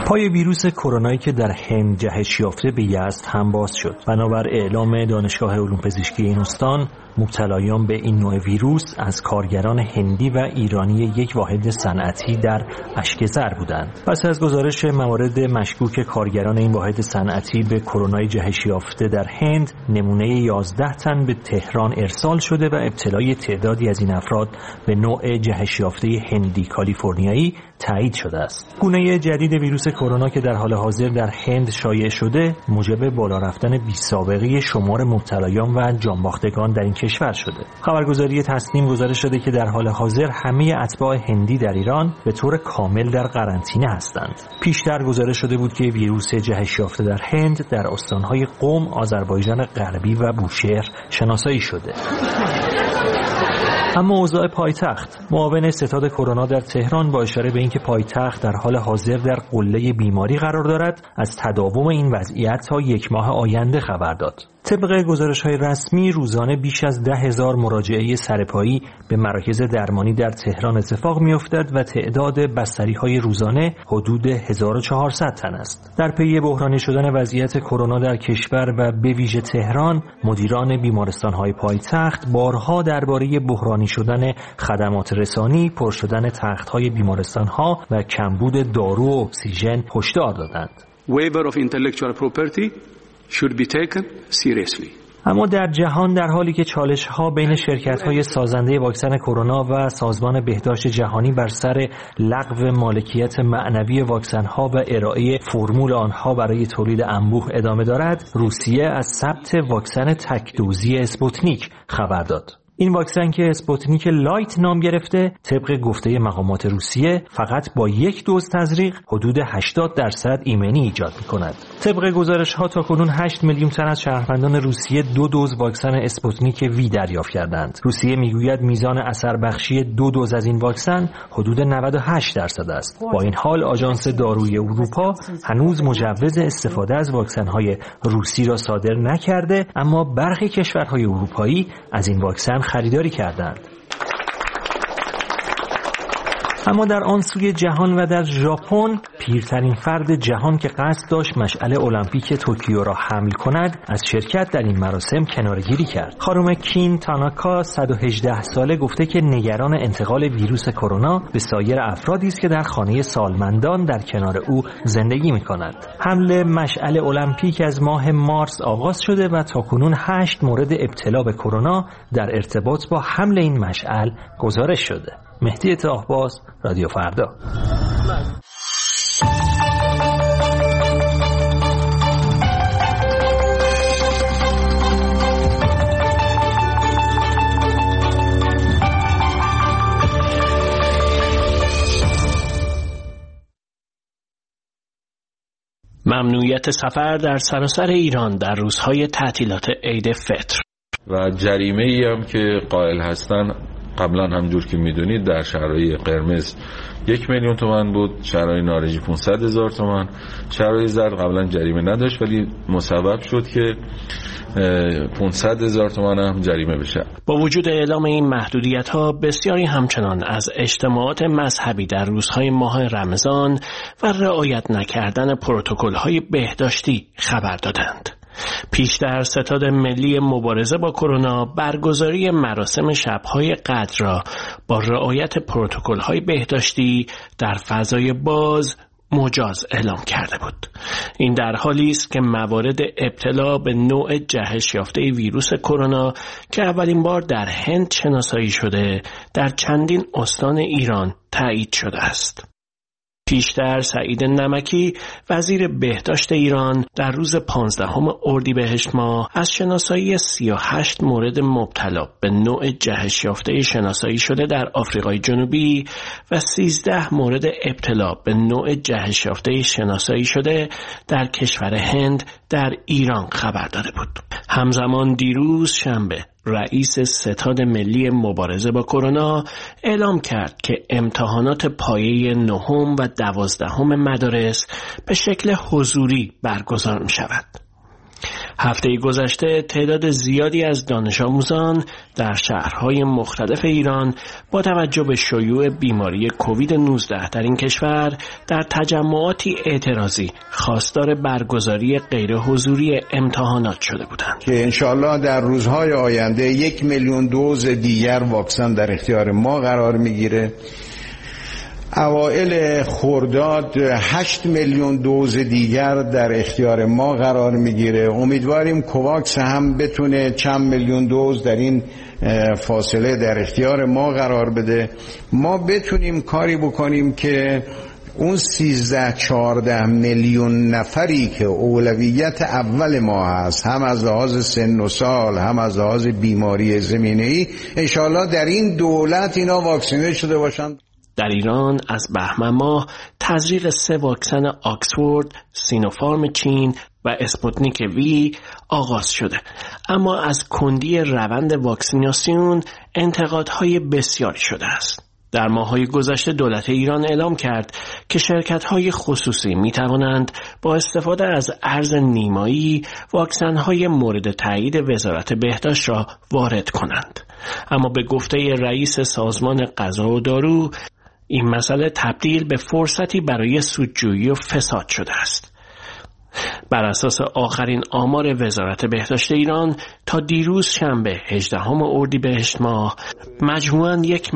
[SPEAKER 1] پای ویروس کرونایی که در هند جهش یافته به یزد هم باز شد. بنابر اعلام دانشگاه علوم پزشکی این استان، مبتلایان به این نوع ویروس از کارگران هندی و ایرانی یک واحد صنعتی در اشکزر بودند. پس از گزارش موارد مشکوک کارگران این واحد صنعتی به کرونای جهش یافته در هند، نمونه 11 تن به تهران ارسال شده و ابتلای تعدادی از این افراد به نوع جهش یافته هندی کالیفرنیایی تایید شده است. گونه جدید ویروس کرونا که در حال حاضر در هند شایع شده، موجب بالا رفتن بی‌سابقه شمار مبتلایان و جانباختگان در این کشور شده. خبرگزاری تصنیم گزارش داده که در حال حاضر همه اتباع هندی در ایران به طور کامل در قرنطینه هستند. پیشتر گزارش شده بود که ویروس جهش یافته در هند در استانهای قم، آذربایجان غربی و بوشهر شناسایی شده. اما اوضاع پایتخت، معاون ستاد کرونا در تهران با اشاره به اینکه پایتخت در حال حاضر در قله بیماری قرار دارد، از تداوم این وضعیت تا 1 ماه آینده خبر داد. طبق گزارش‌های رسمی، روزانه بیش از 10,000 مراجعه سرپایی به مراکز درمانی در تهران اتفاق می‌افتد و تعداد بستری‌های روزانه حدود 1400 تن است. در پی بحرانی شدن وضعیت کرونا در کشور و به ویژه تهران، مدیران بیمارستان‌های پایتخت بارها درباره بحرانی شدن خدمات رسانی، پر شدن تخت‌های بیمارستان‌ها و کمبود دارو و اکسیژن هشدار دادند.
[SPEAKER 2] Waiver of intellectual property should be taken seriously.
[SPEAKER 1] اما در جهان، در حالی که چالش‌ها بین شرکت‌های سازنده واکسن کرونا و سازمان بهداشت جهانی بر سر لغو مالکیت معنوی واکسن‌ها و ارائه فرمول آنها برای تولید انبوه ادامه دارد، روسیه از ثبت واکسن تک‌دوزی اسپوتنیک خبر داد. این واکسن که اسپوتنیک لایت نام گرفته، طبق گفته مقامات روسیه فقط با 1 دوز تزریق حدود 80% ایمنی ایجاد می‌کند. طبق گزارش‌ها تاکنون 8 میلیون تن از شهروندان روسیه 2 دوز واکسن اسپوتنیک وی دریافت کردند. روسیه میگوید میزان اثر بخشی 2 دوز از این واکسن حدود 98% است. با این حال آژانس دارویی اروپا هنوز مجوز استفاده از واکسن‌های روسی را صادر نکرده، اما برخی کشورهای اروپایی از این واکسن خریداری کردند. اما در آن سوی جهان و در ژاپن، پیرترین فرد جهان که قصد داشت مشعل المپیک توکیو را حمل کند، از شرکت در این مراسم کناره‌گیری کرد. خانم کین تاناکا 118 ساله گفته که نگران انتقال ویروس کرونا به سایر افرادی است که در خانه سالمندان در کنار او زندگی می‌کنند. حمل مشعل المپیک از ماه مارس آغاز شده و تاکنون 8 مورد ابتلا به کرونا در ارتباط با حمل این مشعل گزارش شده. مهدی طاهباز، رادیو فردا.
[SPEAKER 3] ممنوعیت سفر در سراسر ایران در روزهای تعطیلات عید فطر
[SPEAKER 4] و جریمه‌ای هم که قائل هستن قبلا همجور که میدونید در شهرهای قرمز 1 میلیون تومان بود، شهرهای نارنجی 500,000 تومان، شهرهای زرد قبلا جریمه نداشت ولی مسبب شد که 500,000 تومان هم جریمه بشه.
[SPEAKER 3] با وجود اعلام این محدودیت‌ها، بسیاری همچنان از اجتماعات مذهبی در روزهای ماه رمضان و رعایت نکردن پروتکل‌های بهداشتی خبر دادند. پیشتر ستاد ملی مبارزه با کرونا برگزاری مراسم شب‌های قدر را با رعایت پروتکل‌های بهداشتی در فضای باز مجاز اعلام کرده بود. این در حالی است که موارد ابتلا به نوع جهش یافته ویروس کرونا که اولین بار در هند شناسایی شده، در چندین استان ایران تایید شده است. پیشتر سعید نمکی وزیر بهداشت ایران در روز 15 اردیبهشت ماه از شناسایی 38 مورد مبتلا به نوع جهش یافته شناسایی شده در آفریقای جنوبی و 13 مورد ابتلا به نوع جهش یافته شناسایی شده در کشور هند در ایران خبر داده بود. همزمان دیروز شنبه رئیس ستاد ملی مبارزه با کرونا اعلام کرد که امتحانات پایه 9 و 12 مدارس به شکل حضوری برگزار می شود. هفته گذشته تعداد زیادی از دانش آموزان در شهرهای مختلف ایران با توجه به شیوع بیماری کووید 19 در این کشور در تجمعاتی اعتراضی خواستار برگزاری غیر حضوری امتحانات شده بودند
[SPEAKER 5] که انشالله در روزهای آینده 1 میلیون دوز دیگر واکسن در اختیار ما قرار میگیره. اوائل خرداد 8 میلیون دوز دیگر در اختیار ما قرار میگیره. امیدواریم کوواکس هم بتونه چند میلیون دوز در این فاصله در اختیار ما قرار بده. ما بتونیم کاری بکنیم که اون 13-14 میلیون نفری که اولویت اول ما هست، هم از لحاظ سن و سال هم از لحاظ بیماری زمینه‌ای، انشالله در این دولت اینا واکسینه شده باشند.
[SPEAKER 3] در ایران از بهمن ماه تزریق 3 واکسن آکسفورد، سینوفارم چین و اسپوتنیک وی آغاز شده، اما از کندی روند واکسیناسیون انتقادهای بسیاری شده است. در ماه‌های گذشته دولت ایران اعلام کرد که شرکت‌های خصوصی می‌توانند با استفاده از ارز نیمایی واکسن‌های مورد تایید وزارت بهداشت را وارد کنند. اما به گفته رئیس سازمان غذا و دارو، این مسئله تبدیل به فرصتی برای سودجویی و فساد شده است. بر اساس آخرین آمار وزارت بهداشت ایران تا دیروز شنبه 18 اردیبهشت ماه مجموعاً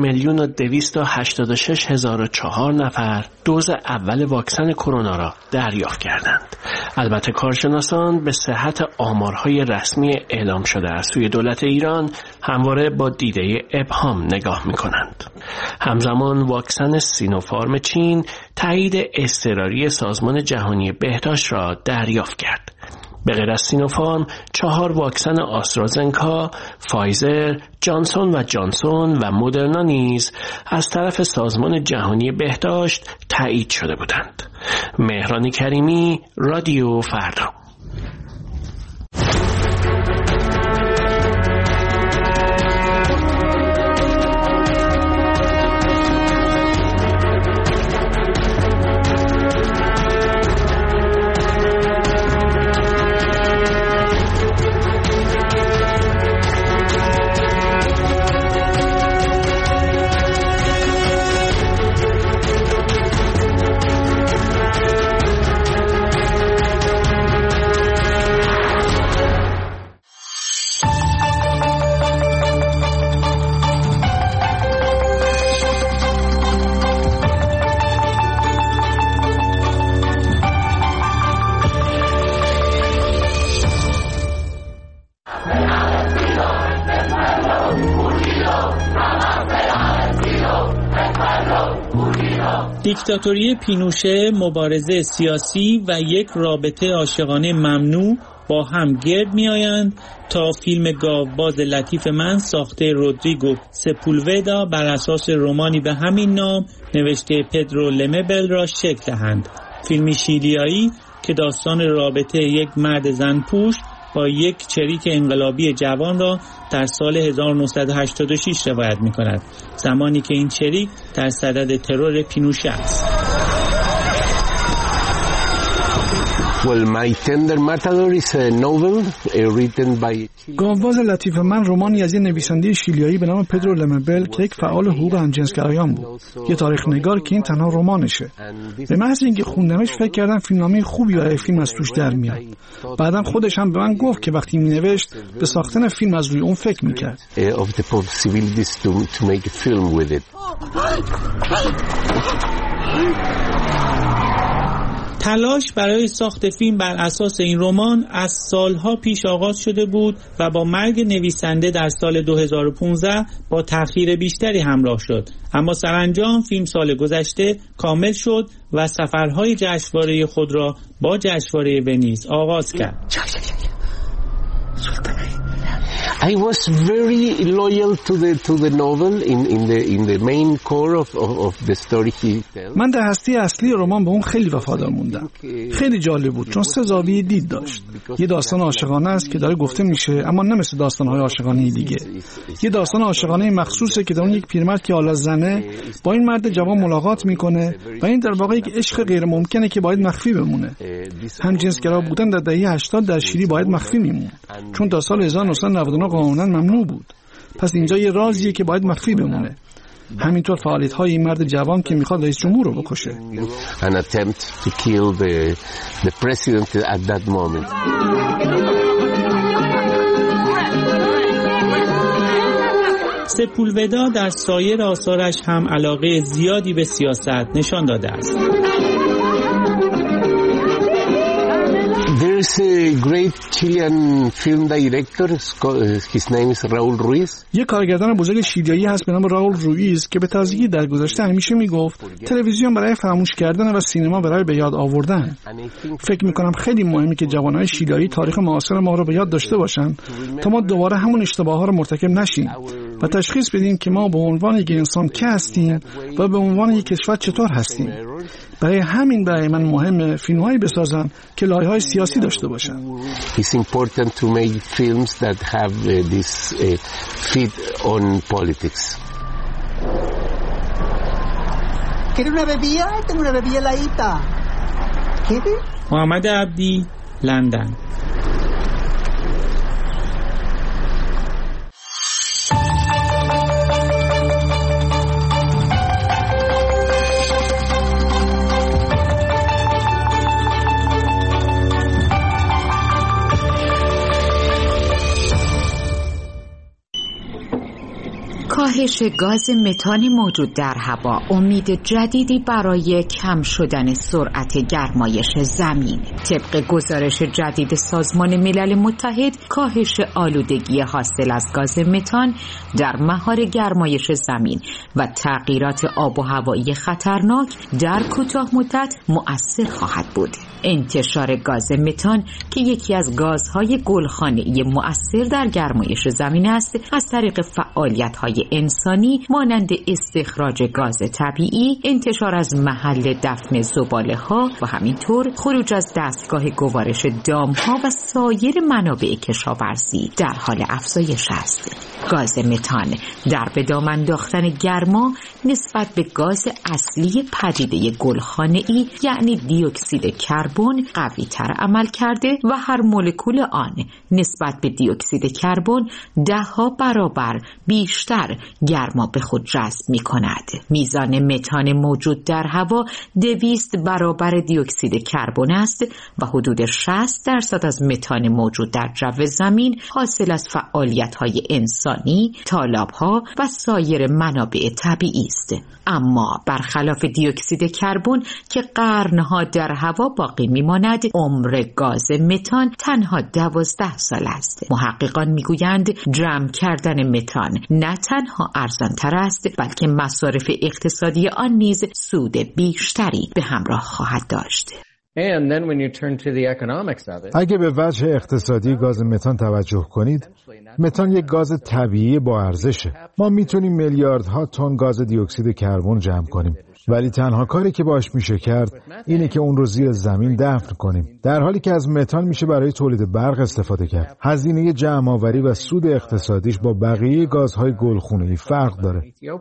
[SPEAKER 3] 1,286,004 نفر دوز اول واکسن کرونا را دریافت کردند. البته کارشناسان به صحت آمارهای رسمی اعلام شده از سوی دولت ایران همواره با دیده ابهام نگاه می‌کنند. همزمان واکسن سینوفارم چین تایید اضطراری سازمان جهانی بهداشت را دریافت کرد. به غیر از سینوفارم 4 واکسن آسترازنکا، فایزر، جانسون و جانسون و مدرنا نیز از طرف سازمان جهانی بهداشت تایید شده بودند. مهران کریمی، رادیو فردا.
[SPEAKER 6] دیکتاتوری پینوشه، مبارزه سیاسی و یک رابطه عاشقانه ممنوع با هم گرد می آیند تا فیلم گاوباز لطیف من ساخته رودریگو سپولودا بر اساس رمانی به همین نام نوشته پدرو لمبل را شکل دهند. فیلمی شیلیایی که داستان رابطه یک مرد زنپوش با یک چریک انقلابی جوان را در سال 1986 روایت می کند، زمانی که این چریک در صدد ترور پینوشه است.
[SPEAKER 8] Well, My Tender Matador is a novel written by...
[SPEAKER 7] گاوباز لطیف من رمانی از یک نویسنده شیلیایی به نام پدرو لمبل که یک فعال حقوق همجنسگرایان بود. یه تاریخ نگار که این تنها رمانشه. به محض اینکه خوندمش فکر کردم فیلمنامه خوبی برای فیلم از توش در میاد. بعدم خودش هم به من گفت که وقتی مینوشت به ساختن فیلم از روی اون فکر میکرد.
[SPEAKER 8] Of the possibilities to make a film with it.
[SPEAKER 6] تلاش برای ساخت فیلم بر اساس این رمان از سالها پیش آغاز شده بود و با مرگ نویسنده در سال 2015 با تأخیر بیشتری همراه شد، اما سرانجام فیلم سال گذشته کامل شد و سفرهای جشنواره خود را با جشنواره ونیز آغاز کرد.
[SPEAKER 8] I was very loyal to the novel in the main core of the story he tells.
[SPEAKER 7] من در هسته اصلی رمان به اون خیلی وفادار موندم. خیلی جالب بود چون سه زاویه دید داشت. یه داستان عاشقانه است که داره گفته میشه اما نه مثل داستان‌های عاشقانه دیگه. یه داستان عاشقانه مخصوصه که در اون یک پیرمرد که حالا زنه با این مرد جوان ملاقات میکنه و این در واقع یک عشق غیر ممکنه که باید مخفی بمونه. همجنسگرا بودن در دهه 80 در شیلی باید مخفی میمونه. چون تا سال 1999 قانونا ممنوع بود. پس اینجا یه رازیه که باید مخفی بمونه. همینطور فعالیت‌های این مرد جوان که میخواد رئیس جمهور رو بکشه.
[SPEAKER 8] An attempt to kill the president at that moment.
[SPEAKER 6] سپولودا در سایر آثارش هم علاقه زیادی به سیاست نشان داده است.
[SPEAKER 8] There's a great Chilean film director. His name is Raúl Ruiz.
[SPEAKER 7] یک کارگردان بزرگ شیلیایی هست به نام راول رویز که به تازگی در گذشته همیشه میگفت تلویزیون برای فراموش کردن و سینما برای به یاد آوردن. فکر میکنم خیلی مهمه که جوانای شیلیایی تاریخ معاصر ما رو به یاد داشته باشن تا ما دوباره همون اشتباهات رو مرتکب نشیم و تشخیص بدیم که ما به عنوان یک انسان که هستیم و به عنوان یک کشور چطور هستیم. برای من مهمه فیلم‌هایی بسازن که لایه‌های سیاسی داشته باشن.
[SPEAKER 8] It's important to make films that have this feed on politics.
[SPEAKER 9] ¿Quieres una bebida? Tengo una bebida heladita. ¿Quieres?
[SPEAKER 6] محمد عبدی، لندن.
[SPEAKER 10] کاهش گاز متان موجود در هوا امید جدیدی برای کم شدن سرعت گرمایش زمین. طبق گزارش جدید سازمان ملل متحد، کاهش آلودگی حاصل از گاز متان در مهار گرمایش زمین و تغییرات آب و هوایی خطرناک در کوتاه مدت مؤثر خواهد بود. انتشار گاز متان که یکی از گازهای گلخانه‌ای مؤثر در گرمایش زمین است، از طریق فعالیت‌های انسانی مانند استخراج گاز طبیعی، انتشار از محل دفن زباله‌ها و همینطور خروج از دستگاه گوارش دام‌ها و سایر منابع کشاورزی در حال افزایش است. گاز متان در به دام انداختن گرما نسبت به گاز اصلی پدیده گلخانه‌ای یعنی دی اکسید کربن قوی تر عمل کرده و هر مولکول آن نسبت به دی اکسید کربن 10 برابر بیشتر گرما به خود جذب می کند. میزان متان موجود در هوا 200 برابر دی اکسید کربن است و حدود 60% از متان موجود در جو زمین حاصل از فعالیت‌های انسانی، تالاب‌ها و سایر منابع طبیعی است. اما برخلاف دی اکسید کربن که قرنها در هوا باقی میماند، عمر گاز متان تنها 12 سال است. محققان میگویند جمع کردن متان نه تنها ارزان‌تر است بلکه مصارف اقتصادی آن نیز سود بیشتری به همراه خواهد داشت.
[SPEAKER 11] اگه به وجه اقتصادی گاز متان توجه کنید، متان یک گاز طبیعی با ارزشه. ما میتونیم میلیاردها تن گاز دی اکسید کربن جمع کنیم، ولی تنها کاری که باش میشه کرد اینه که اون رو زیر زمین دفن کنیم، در حالی که از متان میشه برای تولید برق استفاده کرد. هزینه جمع آوری و سود اقتصادیش با بقیه گازهای گلخونه‌ای فرق داره.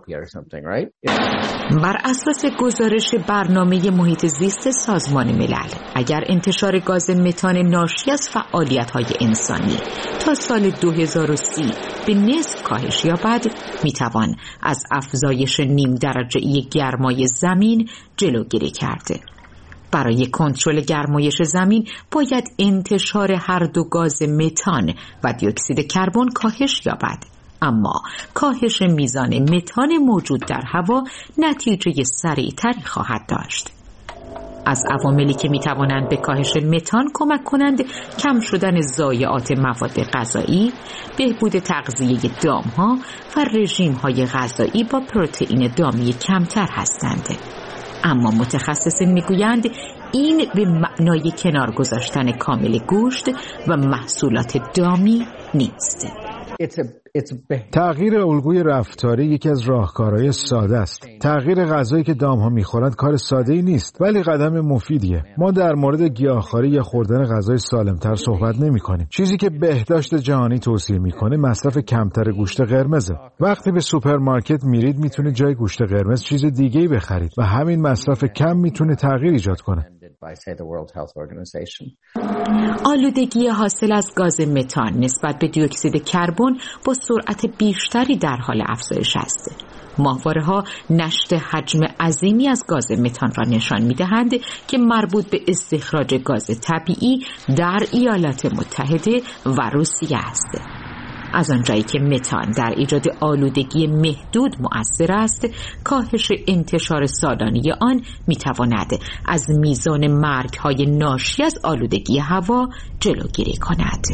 [SPEAKER 10] بر اساس گزارش برنامه محیط زیست سازمان ملل، اگر انتشار گاز متان ناشی از فعالیت‌های انسانی تا سال 2030 به نصف کاهش یابد، میتوان از افزایش 0.5 درجه‌ای گرمای زمین جلوگیری کرده. برای کنترل گرمایش زمین باید انتشار هر دو گاز متان و دی اکسید کربن کاهش یابد. اما کاهش میزان متان موجود در هوا نتیجه سریعتری خواهد داشت. از عواملی که میتوانند به کاهش متان کمک کنند کم شدن ضایعات مواد غذایی، بهبود تغذیه دامها و رژیم‌های غذایی با پروتئین دامی کمتر هستند. اما متخصصین میگویند این به معنای کنار گذاشتن کامل گوشت و محصولات دامی نیست.
[SPEAKER 11] تغییر الگوی رفتاری یکی از راهکارهای ساده است. تغییر غذایی که دام‌ها می‌خورند کار ساده‌ای نیست، ولی قدم مفیدیه. ما در مورد گیاهخواری یا خوردن غذای سالم‌تر صحبت نمی‌کنیم. چیزی که بهداشت جهانی توصیه می‌کنه مصرف کمتر گوشت قرمزه. وقتی به سوپرمارکت میرید میتونید جای گوشت قرمز چیز دیگه‌ای بخرید و همین مصرف کم میتونه تغییر ایجاد کنه.
[SPEAKER 10] آلودگی حاصل از گاز متان نسبت به دی اکسید کربن با سرعت بیشتری در حال افزایش است. ماهواره‌ها نشت حجم عظیمی از گاز متان را نشان می‌دهند که مربوط به استخراج گاز طبیعی در ایالات متحده و روسیه است. از آنجایی که متان در ایجاد آلودگی محدود مؤثر است، کاهش انتشار سالانه آن میتواند از میزان مرگ‌های ناشی از آلودگی هوا جلوگیری کند.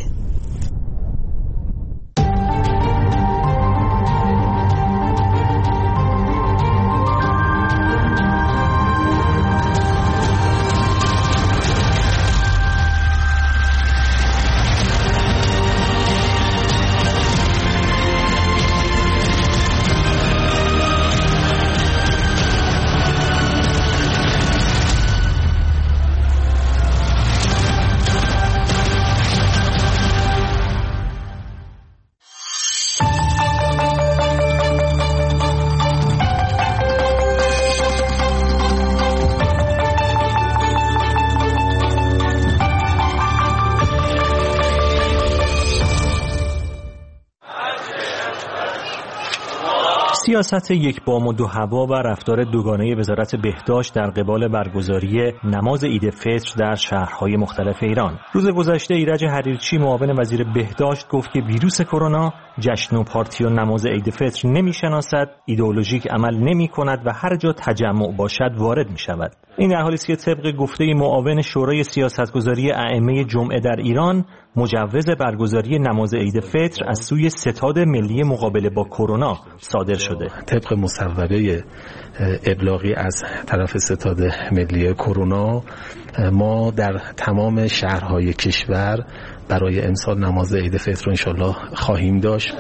[SPEAKER 1] سیاست یک بام و دو هوا و رفتار دوگانه وزارت بهداشت در قبال برگزاری نماز عید فطر در شهرهای مختلف ایران. روز گذشته ایرج حریرچی معاون وزیر بهداشت گفت که ویروس کرونا جشن و پارتی و نماز عید فطر نمی‌شناسد، ایدئولوژیک عمل نمی‌کند و هر جا تجمع باشد وارد می‌شود. این در حالی است که طبق گفته معاون شورای سیاستگذاری ائمه جمعه در ایران، مجوز برگزاری نماز عید فطر از سوی ستاد ملی مقابله با کرونا صادر شده.
[SPEAKER 12] طبق مصوبه ابلاغی از طرف ستاد ملی کرونا، ما در تمام شهرهای کشور برای امسال نماز عید فطر رو انشالله خواهیم داشت.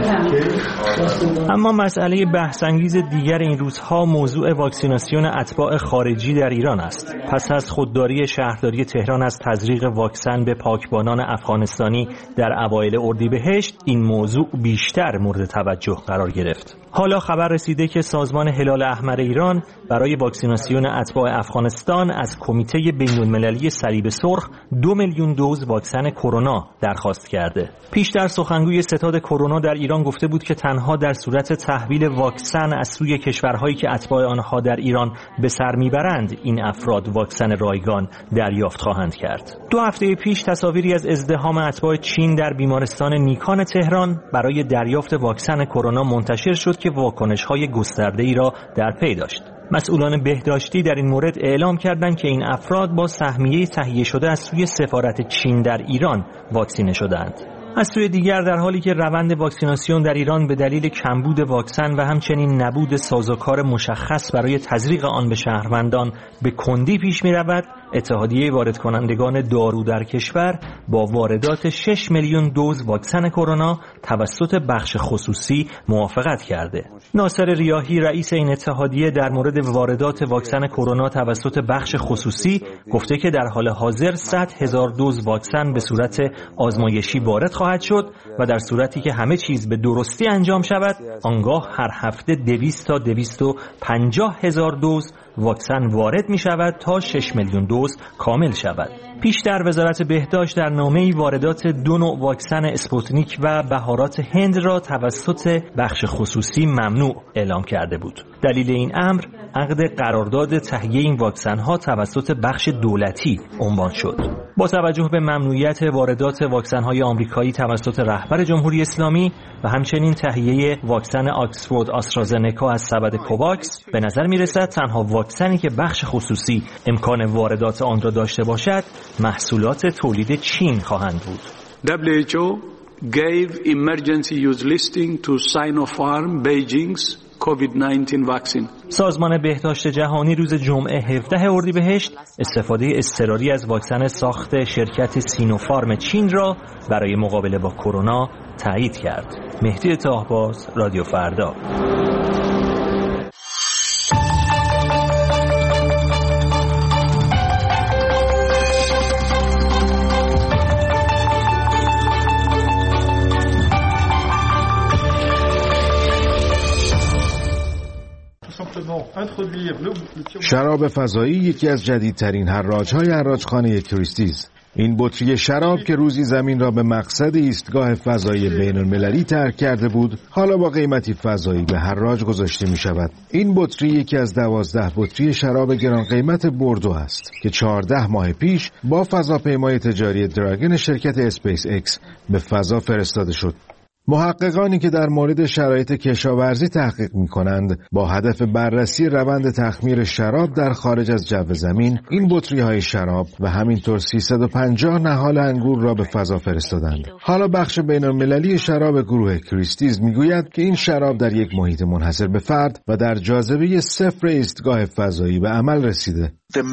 [SPEAKER 1] اما مسئله بحث‌انگیز دیگر این روزها موضوع واکسیناسیون اتباع خارجی در ایران است. پس از خودداری شهرداری تهران از تزریق واکسن به پاکبانان افغانستانی در اوایل اردیبهشت، این موضوع بیشتر مورد توجه قرار گرفت. حالا خبر رسیده که سازمان هلال احمر ایران برای واکسیناسیون اتباع افغانستان از کمیته بین‌المللی صلیب سرخ 2 میلیون دوز واکسن کرونا درخواست کرده. پیشتر سخنگوی ستاد کرونا در ایران گفته بود که تنها در صورت تحویل واکسن از سوی کشورهایی که اتباع آنها در ایران به سر میبرند، این افراد واکسن رایگان دریافت خواهند کرد. 2 هفته پیش تصاویری از ازدحام اتباع چین در بیمارستان نیکان تهران برای دریافت واکسن کرونا منتشر شد که واکنش‌های گسترده‌ای را در پی داشت. مسئولان بهداشتی در این مورد اعلام کردند که این افراد با سهمیه تهیه شده از سوی سفارت چین در ایران واکسینه شدند. از سوی دیگر در حالی که روند واکسیناسیون در ایران به دلیل کمبود واکسن و همچنین نبود سازوکار مشخص برای تزریق آن به شهروندان به کندی پیش می رود، اتحادیه وارد کنندگان دارو در کشور با واردات 6 میلیون دوز واکسن کرونا توسط بخش خصوصی موافقت کرده. ناصر ریاحی رئیس این اتحادیه در مورد واردات واکسن کرونا توسط بخش خصوصی گفته که در حال حاضر 100,000 دوز واکسن به صورت آزمایشی وارد خواهد شد و در صورتی که همه چیز به درستی انجام شود، آنگاه هر هفته 200 تا 250,000 دوز واکسن وارد می شود تا 6 میلیون دوز کامل شود. پیشتر وزارت بهداشت در نامه‌ای واردات 2 نوع واکسن اسپوتنیک و بهارات هند را توسط بخش خصوصی ممنوع اعلام کرده بود. دلیل این امر عقد قرارداد تهیه این واکسن‌ها توسط بخش دولتی عنوان شد. با توجه به ممنوعیت واردات واکسن‌های آمریکایی توسط رهبر جمهوری اسلامی و همچنین تهیه واکسن آکسفورد آسترازنکا از سبد کوواکس، به نظر می‌رسد تنها واکسنی که بخش خصوصی امکان واردات آن را داشته باشد محصولات تولید چین خواهند بود.
[SPEAKER 2] WHO gave emergency use listing to Sinopharm, Beijing's COVID-19 vaccine.
[SPEAKER 1] سازمان بهداشت جهانی روز جمعه 17 اردیبهشت استفاده اضطراری از واکسن ساخت شرکت سینوفارم چین را برای مقابله با کرونا تایید کرد. مهدی طاهباز، رادیو فردا.
[SPEAKER 11] شراب فضایی یکی از جدیدترین حراج‌های حراجخانه کریستیز. این بطری شراب که روزی زمین را به مقصد ایستگاه فضایی بین‌المللی ترک کرده بود، حالا با قیمتی فضایی به حراج گذاشته می شود. این بطری یکی از 12 بطری شراب گران قیمت بوردو است که 14 ماه پیش با فضاپیمای تجاری دراگن شرکت اسپیس اکس به فضا فرستاده شد. محققانی که در مورد شرایط کشاورزی تحقیق می‌کنند با هدف بررسی روند تخمیر شراب در خارج از جو زمین این بطری‌های شراب و همینطور 350 نهال انگور را به فضا فرستادند. حالا بخش بین‌المللی شراب گروه کریستیز میگوید که این شراب در یک محیط منحصر به فرد و در جاذبه صفر ایستگاه فضایی به عمل رسیده.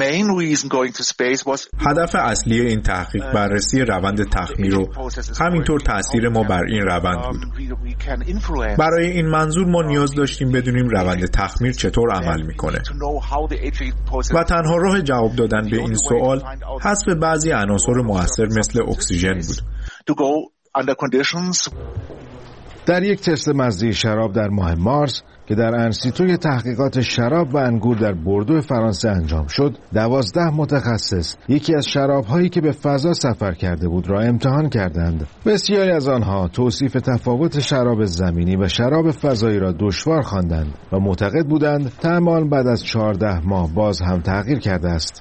[SPEAKER 13] هدف اصلی این تحقیق بررسی روند تخمیر و همینطور تأثیر ما بر این روند بود. برای این منظور ما نیاز داشتیم بدونیم روند تخمیر چطور عمل میکنه و تنها راه جواب دادن به این سوال حذف بعضی عناصر مؤثر مثل اکسیژن بود.
[SPEAKER 11] در یک تست مزه شراب در ماه مارس که در انسیتوی تحقیقات شراب و انگور در بوردو فرانسه انجام شد، 12 متخصص یکی از شراب‌هایی که به فضا سفر کرده بود را امتحان کردند. بسیاری از آنها توصیف تفاوت شراب زمینی و شراب فضایی را دشوار خواندند و معتقد بودند طعم آن بعد از 14 ماه باز هم تغییر کرده است.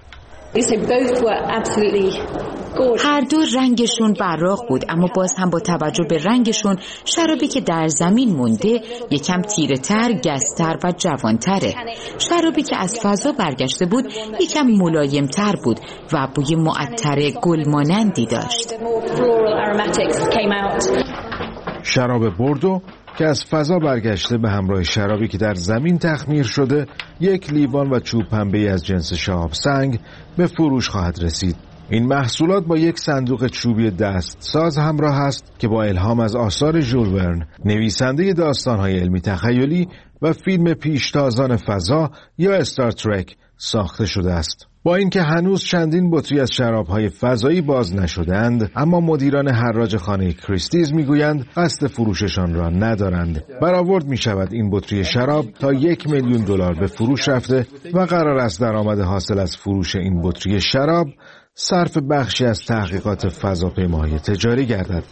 [SPEAKER 10] هر دو رنگشون براق بود، اما باز هم با توجه به رنگشون شرابی که در زمین مونده یکم تیره تر، گستر و جوانتره. شرابی که از فضا برگشته بود یکم ملایم تر بود و بوی معطر گل مانندی داشت.
[SPEAKER 11] شراب بوردو که از فضا برگشته به همراه شرابی که در زمین تخمیر شده، یک لیوان و چوب پنبه‌ای از جنس شهاب سنگ به فروش خواهد رسید. این محصولات با یک صندوق چوبی دست ساز همراه است که با الهام از آثار ژول ورن، نویسنده داستان‌های علمی تخیلی و فیلم پیشتازان فضا یا استار ترک ساخته شده است. با اینکه هنوز چندین بطری از شراب‌های فضایی باز نشدند، اما مدیران حراج خانه کریستیز میگویند قصد فروششان را ندارند. برآورد می‌شود این بطری شراب تا $1,000,000 به فروش رفته و قرار است درآمد حاصل از فروش این بطری شراب صرف بخشی از تحقیقات فضاپیماهای تجاری گردد.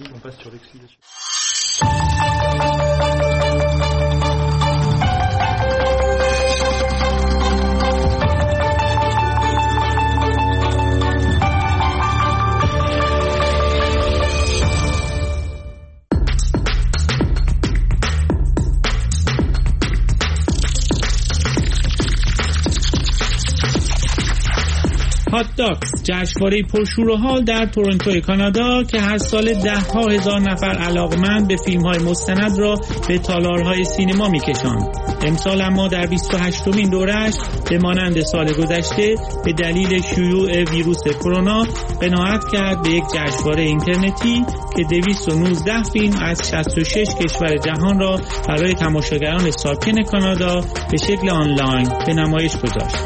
[SPEAKER 6] هات داگز، جشنواره پرشور و حال در تورنتو کانادا که هر سال 10,000 نفر علاقمند به فیلم‌های مستند را به تالارهای سینما می‌کشاند. امسال اما در 28مین دوره‌اش به مانند سال گذشته به دلیل شیوع ویروس کرونا قناعت کرد به یک جشنواره اینترنتی که 219 فیلم از 66 کشور جهان را برای تماشاگران ساکن کانادا به شکل آنلاین به نمایش گذاشت.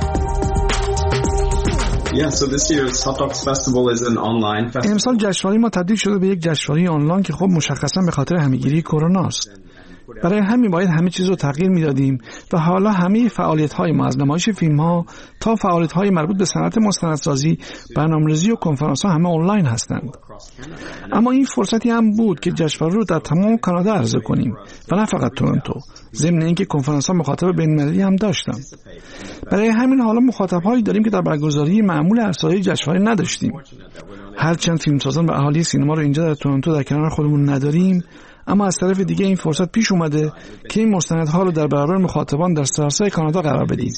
[SPEAKER 7] امسال جشنواره ما تبدیل شده به یک جشنواره آنلاین که خب مشخصا به خاطر همه‌گیری کرونا است. برای همین باید همه چیز رو تغییر میدادیم و حالا همه فعالیت‌های ما از نمایش فیلم‌ها تا فعالیت‌های مربوط به صنعت مستندسازی، برنامه‌ریزی و کنفرانس‌ها همه آنلاین هستند. اما این فرصتی هم بود که جشنواره رو در تمام کانادا عرضه کنیم و نه فقط تورنتو، ضمن اینکه کنفرانس‌ها مخاطب بین‌المللی هم داشتند. برای همین حالا مخاطب‌هایی داریم که در برگزاری معمول هر ساله جشنواره نداشتیم. هرچند فیلمسازان و اهالی سینما رو اینجا در تورنتو در کنار خودمون نداریم، اما از طرف دیگه این فرصت پیش اومده که این مستندها رو در برابر مخاطبان در سراسر کانادا قرار بدیم.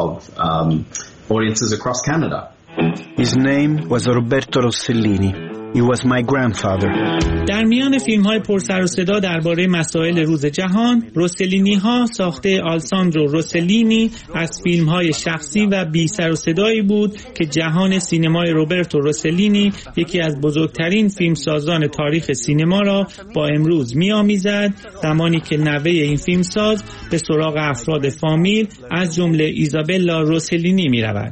[SPEAKER 14] His name was Roberto Rossellini.
[SPEAKER 6] در میان فیلم‌های پرسر و صدا درباره مسائل روز جهان، روسلینی‌ها ساخته آلساندرو روسلینی از فیلم‌های شخصی و بی سر و صدایی بود که جهان سینمای روبرتو روسلینی، یکی از بزرگترین فیلمسازان تاریخ سینما را با امروز می‌آمیزد، زمانی که نوه این فیلمساز به سراغ افراد فامیل از جمله ایزابلا روسلینی می‌رود.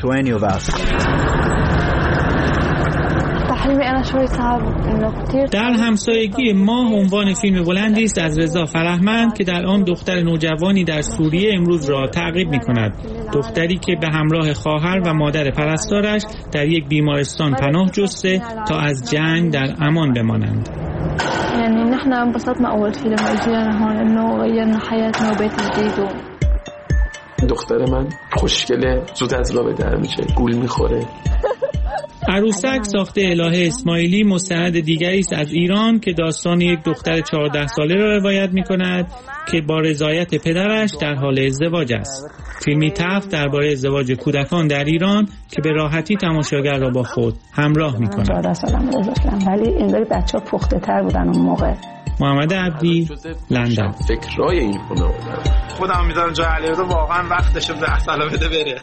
[SPEAKER 6] در همسایگی ما عنوان فیلم بلندی است از رضا فرهمند که در آن دختر نوجوانی در سوریه امروز را تعقیب می‌کند. دختری که به همراه خواهر و مادر پرستارش در یک بیمارستان پناه جسته تا از جنگ در امان بمانند.
[SPEAKER 15] یعنی نحن انبسطنا اول فیلم اجینا هون انه غيرنا حياتنا وبيت جديد.
[SPEAKER 16] دختر من خوشگله، زود از راه در میشه، گول میخوره.
[SPEAKER 6] عروسک ساخته الهه اسماعیلی مستند دیگری است از ایران که داستان یک دختر 14 ساله را روایت می‌کند که با رضایت پدرش در حال ازدواج است. فیلمی تلخ درباره ازدواج کودکان در ایران که به راحتی تماشاگر را با خود همراه می‌کند.
[SPEAKER 17] 14 سالم گذاشتم ولی انگار بچه‌ها پخته‌تر بودن اون موقع.
[SPEAKER 6] محمد عبدی، لندن.
[SPEAKER 16] فکرای این
[SPEAKER 18] خودم می‌ذارم جای علیرضا، واقعا وقتشه 10 سال بده بره.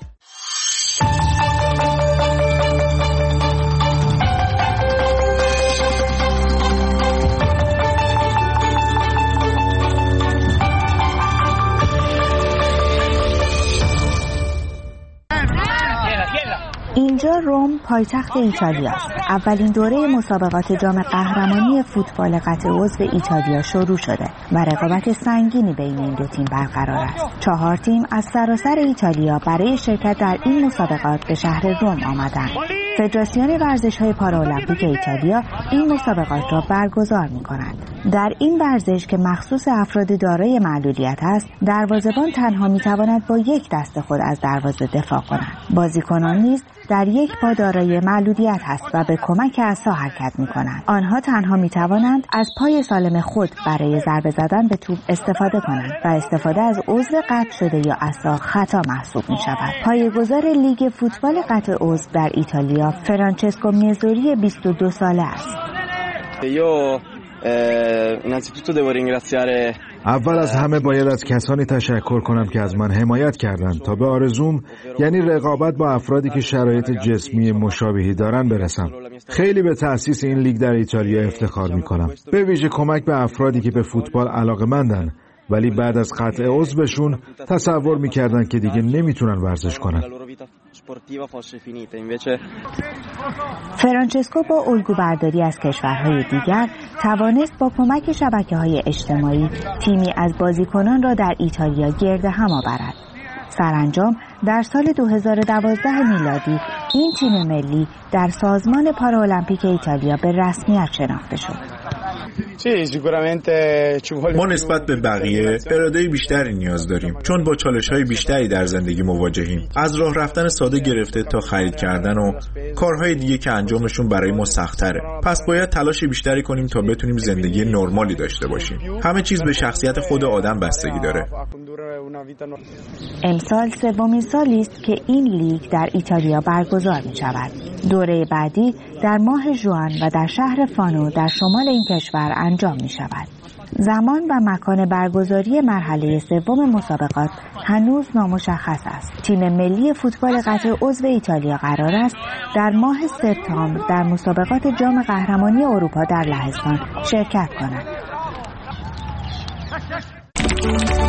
[SPEAKER 19] اینجا روم پایتخت ایتالیا است. اولین دوره مسابقات جام قهرمانی فوتبال قطع عضو ایتالیا شروع شده و رقابت سنگینی بین این دو تیم برقرار است. 4 تیم از سراسر ایتالیا برای شرکت در این مسابقات به شهر روم آمدند. فدراسیون ورزش‌های پارالمپیک ایتالیا این مسابقات را برگزار می‌کند. در این ورزش که مخصوص افراد دارای معلولیت است، دروازه‌بان تنها می‌تواند با یک دست خود از دروازه دفاع کند. بازیکنان نیز در یک پا دارای معلولیت هست و به کمک عصا حرکت می‌کنند. آنها تنها می‌توانند از پای سالم خود برای ضربه زدن به توپ استفاده کنند و استفاده از عضو قطع شده یا عصا خطا محسوب می‌شود. پایه‌گذار لیگ فوتبال قطع عضو در ایتالیا فرانچسکو میزوری 22 ساله است.
[SPEAKER 11] اول از همه باید از کسانی تشکر کنم که از من حمایت کردند تا به آرزوم، یعنی رقابت با افرادی که شرایط جسمی مشابهی دارن برسم. خیلی به تأسیس این لیگ در ایتالیا افتخار میکنم، به ویژه کمک به افرادی که به فوتبال علاقه‌مندن ولی بعد از قطع عضوشون تصور میکردن که دیگه نمیتونن ورزش کنن.
[SPEAKER 19] فرانچسکو با الگوبرداری از کشورهای دیگر توانست با کمک شبکه‌های اجتماعی تیمی از بازیکنان را در ایتالیا گرد هم آورد. سرانجام در سال 2012 میلادی این تیم ملی در سازمان پارالمپیک ایتالیا به رسمیت شناخته شد.
[SPEAKER 13] ما نسبت به بقیه اراده بیشتری نیاز داریم، چون با چالش‌های بیشتری در زندگی مواجهیم، از راه رفتن ساده گرفته تا خرید کردن و کارهای دیگه که انجامشون برای ما سخت‌تره. پس باید تلاش بیشتری کنیم تا بتونیم زندگی نرمالی داشته باشیم. همه چیز به شخصیت خود آدم بستگی داره.
[SPEAKER 19] امسال سومین سالی است که این لیگ در ایتالیا برگزار می‌شود. دوره بعدی در ماه ژوئن و در شهر فانو در شمال این کشور انجام می‌شود. زمان و مکان برگزاری مرحله سوم مسابقات هنوز نامشخص است. تیم ملی فوتبال قطع عضو ایتالیا قرار است در ماه سپتامبر در مسابقات جام قهرمانی اروپا در لهستان شرکت کند.